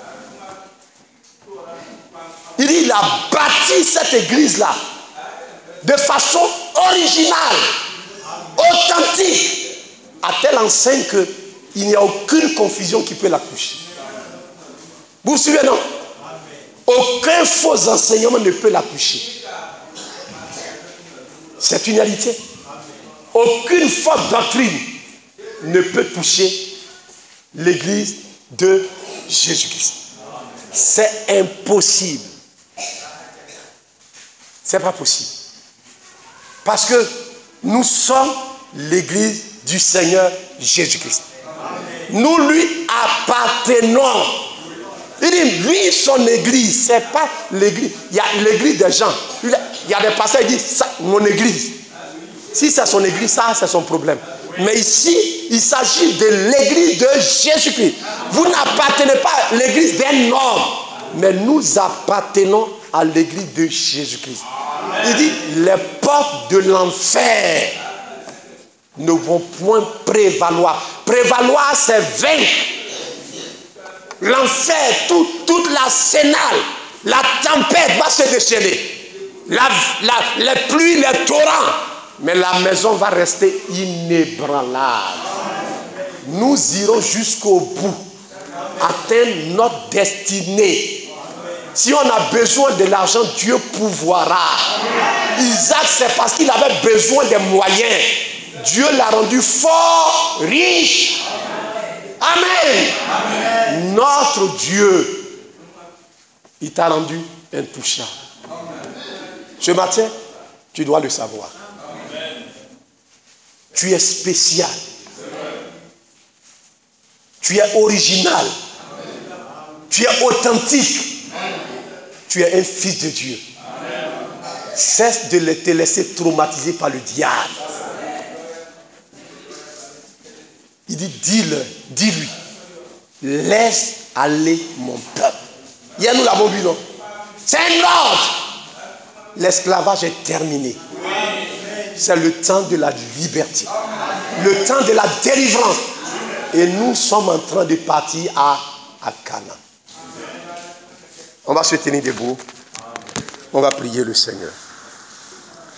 Il dit, il a bâti cette église-là de façon originale, authentique, à telle enseigne qu'il n'y a aucune confusion qui peut la toucher. Vous vous suivez, non? Aucun faux enseignement ne peut la toucher. C'est une réalité. Aucune fausse doctrine ne peut toucher l'église de Jésus-Christ. C'est impossible. C'est pas possible. Parce que nous sommes l'église du Seigneur Jésus-Christ. Nous lui appartenons. Il dit, lui, son église, c'est pas l'église. Il y a l'église des gens. Il y a des pasteurs qui disent, ça, mon église. Si c'est son église, ça, c'est son problème. Mais ici, il s'agit de l'église de Jésus-Christ. Vous n'appartenez pas à l'église d'un homme, mais nous appartenons à l'église de Jésus-Christ. Il dit, les portes de l'enfer ne vont point prévaloir. Prévaloir, c'est vaincre. L'enfer, tout, toute la sénale, la tempête va se déchaîner. La, la, les pluies, les torrents. Mais la maison va rester inébranlable. Nous irons jusqu'au bout. Atteindre notre destinée. Si on a besoin de l'argent, Dieu pourvoira. Isaac, c'est parce qu'il avait besoin des moyens. Dieu l'a rendu fort, riche. Amen. Amen. Notre Dieu, il t'a rendu intouchable. Ce matin, tu dois le savoir. Amen. Tu es spécial. Amen. Tu es original. Amen. Tu es authentique. Amen. Tu es un fils de Dieu. Amen. Cesse de te laisser traumatiser par le diable. Il dit, dis-le, dis-lui, laisse aller mon peuple. Hier, nous l'avons vu, non? C'est un ordre. L'esclavage est terminé. C'est le temps de la liberté. Le temps de la délivrance. Et nous sommes en train de partir à, à Canaan. On va se tenir debout. On va prier le Seigneur.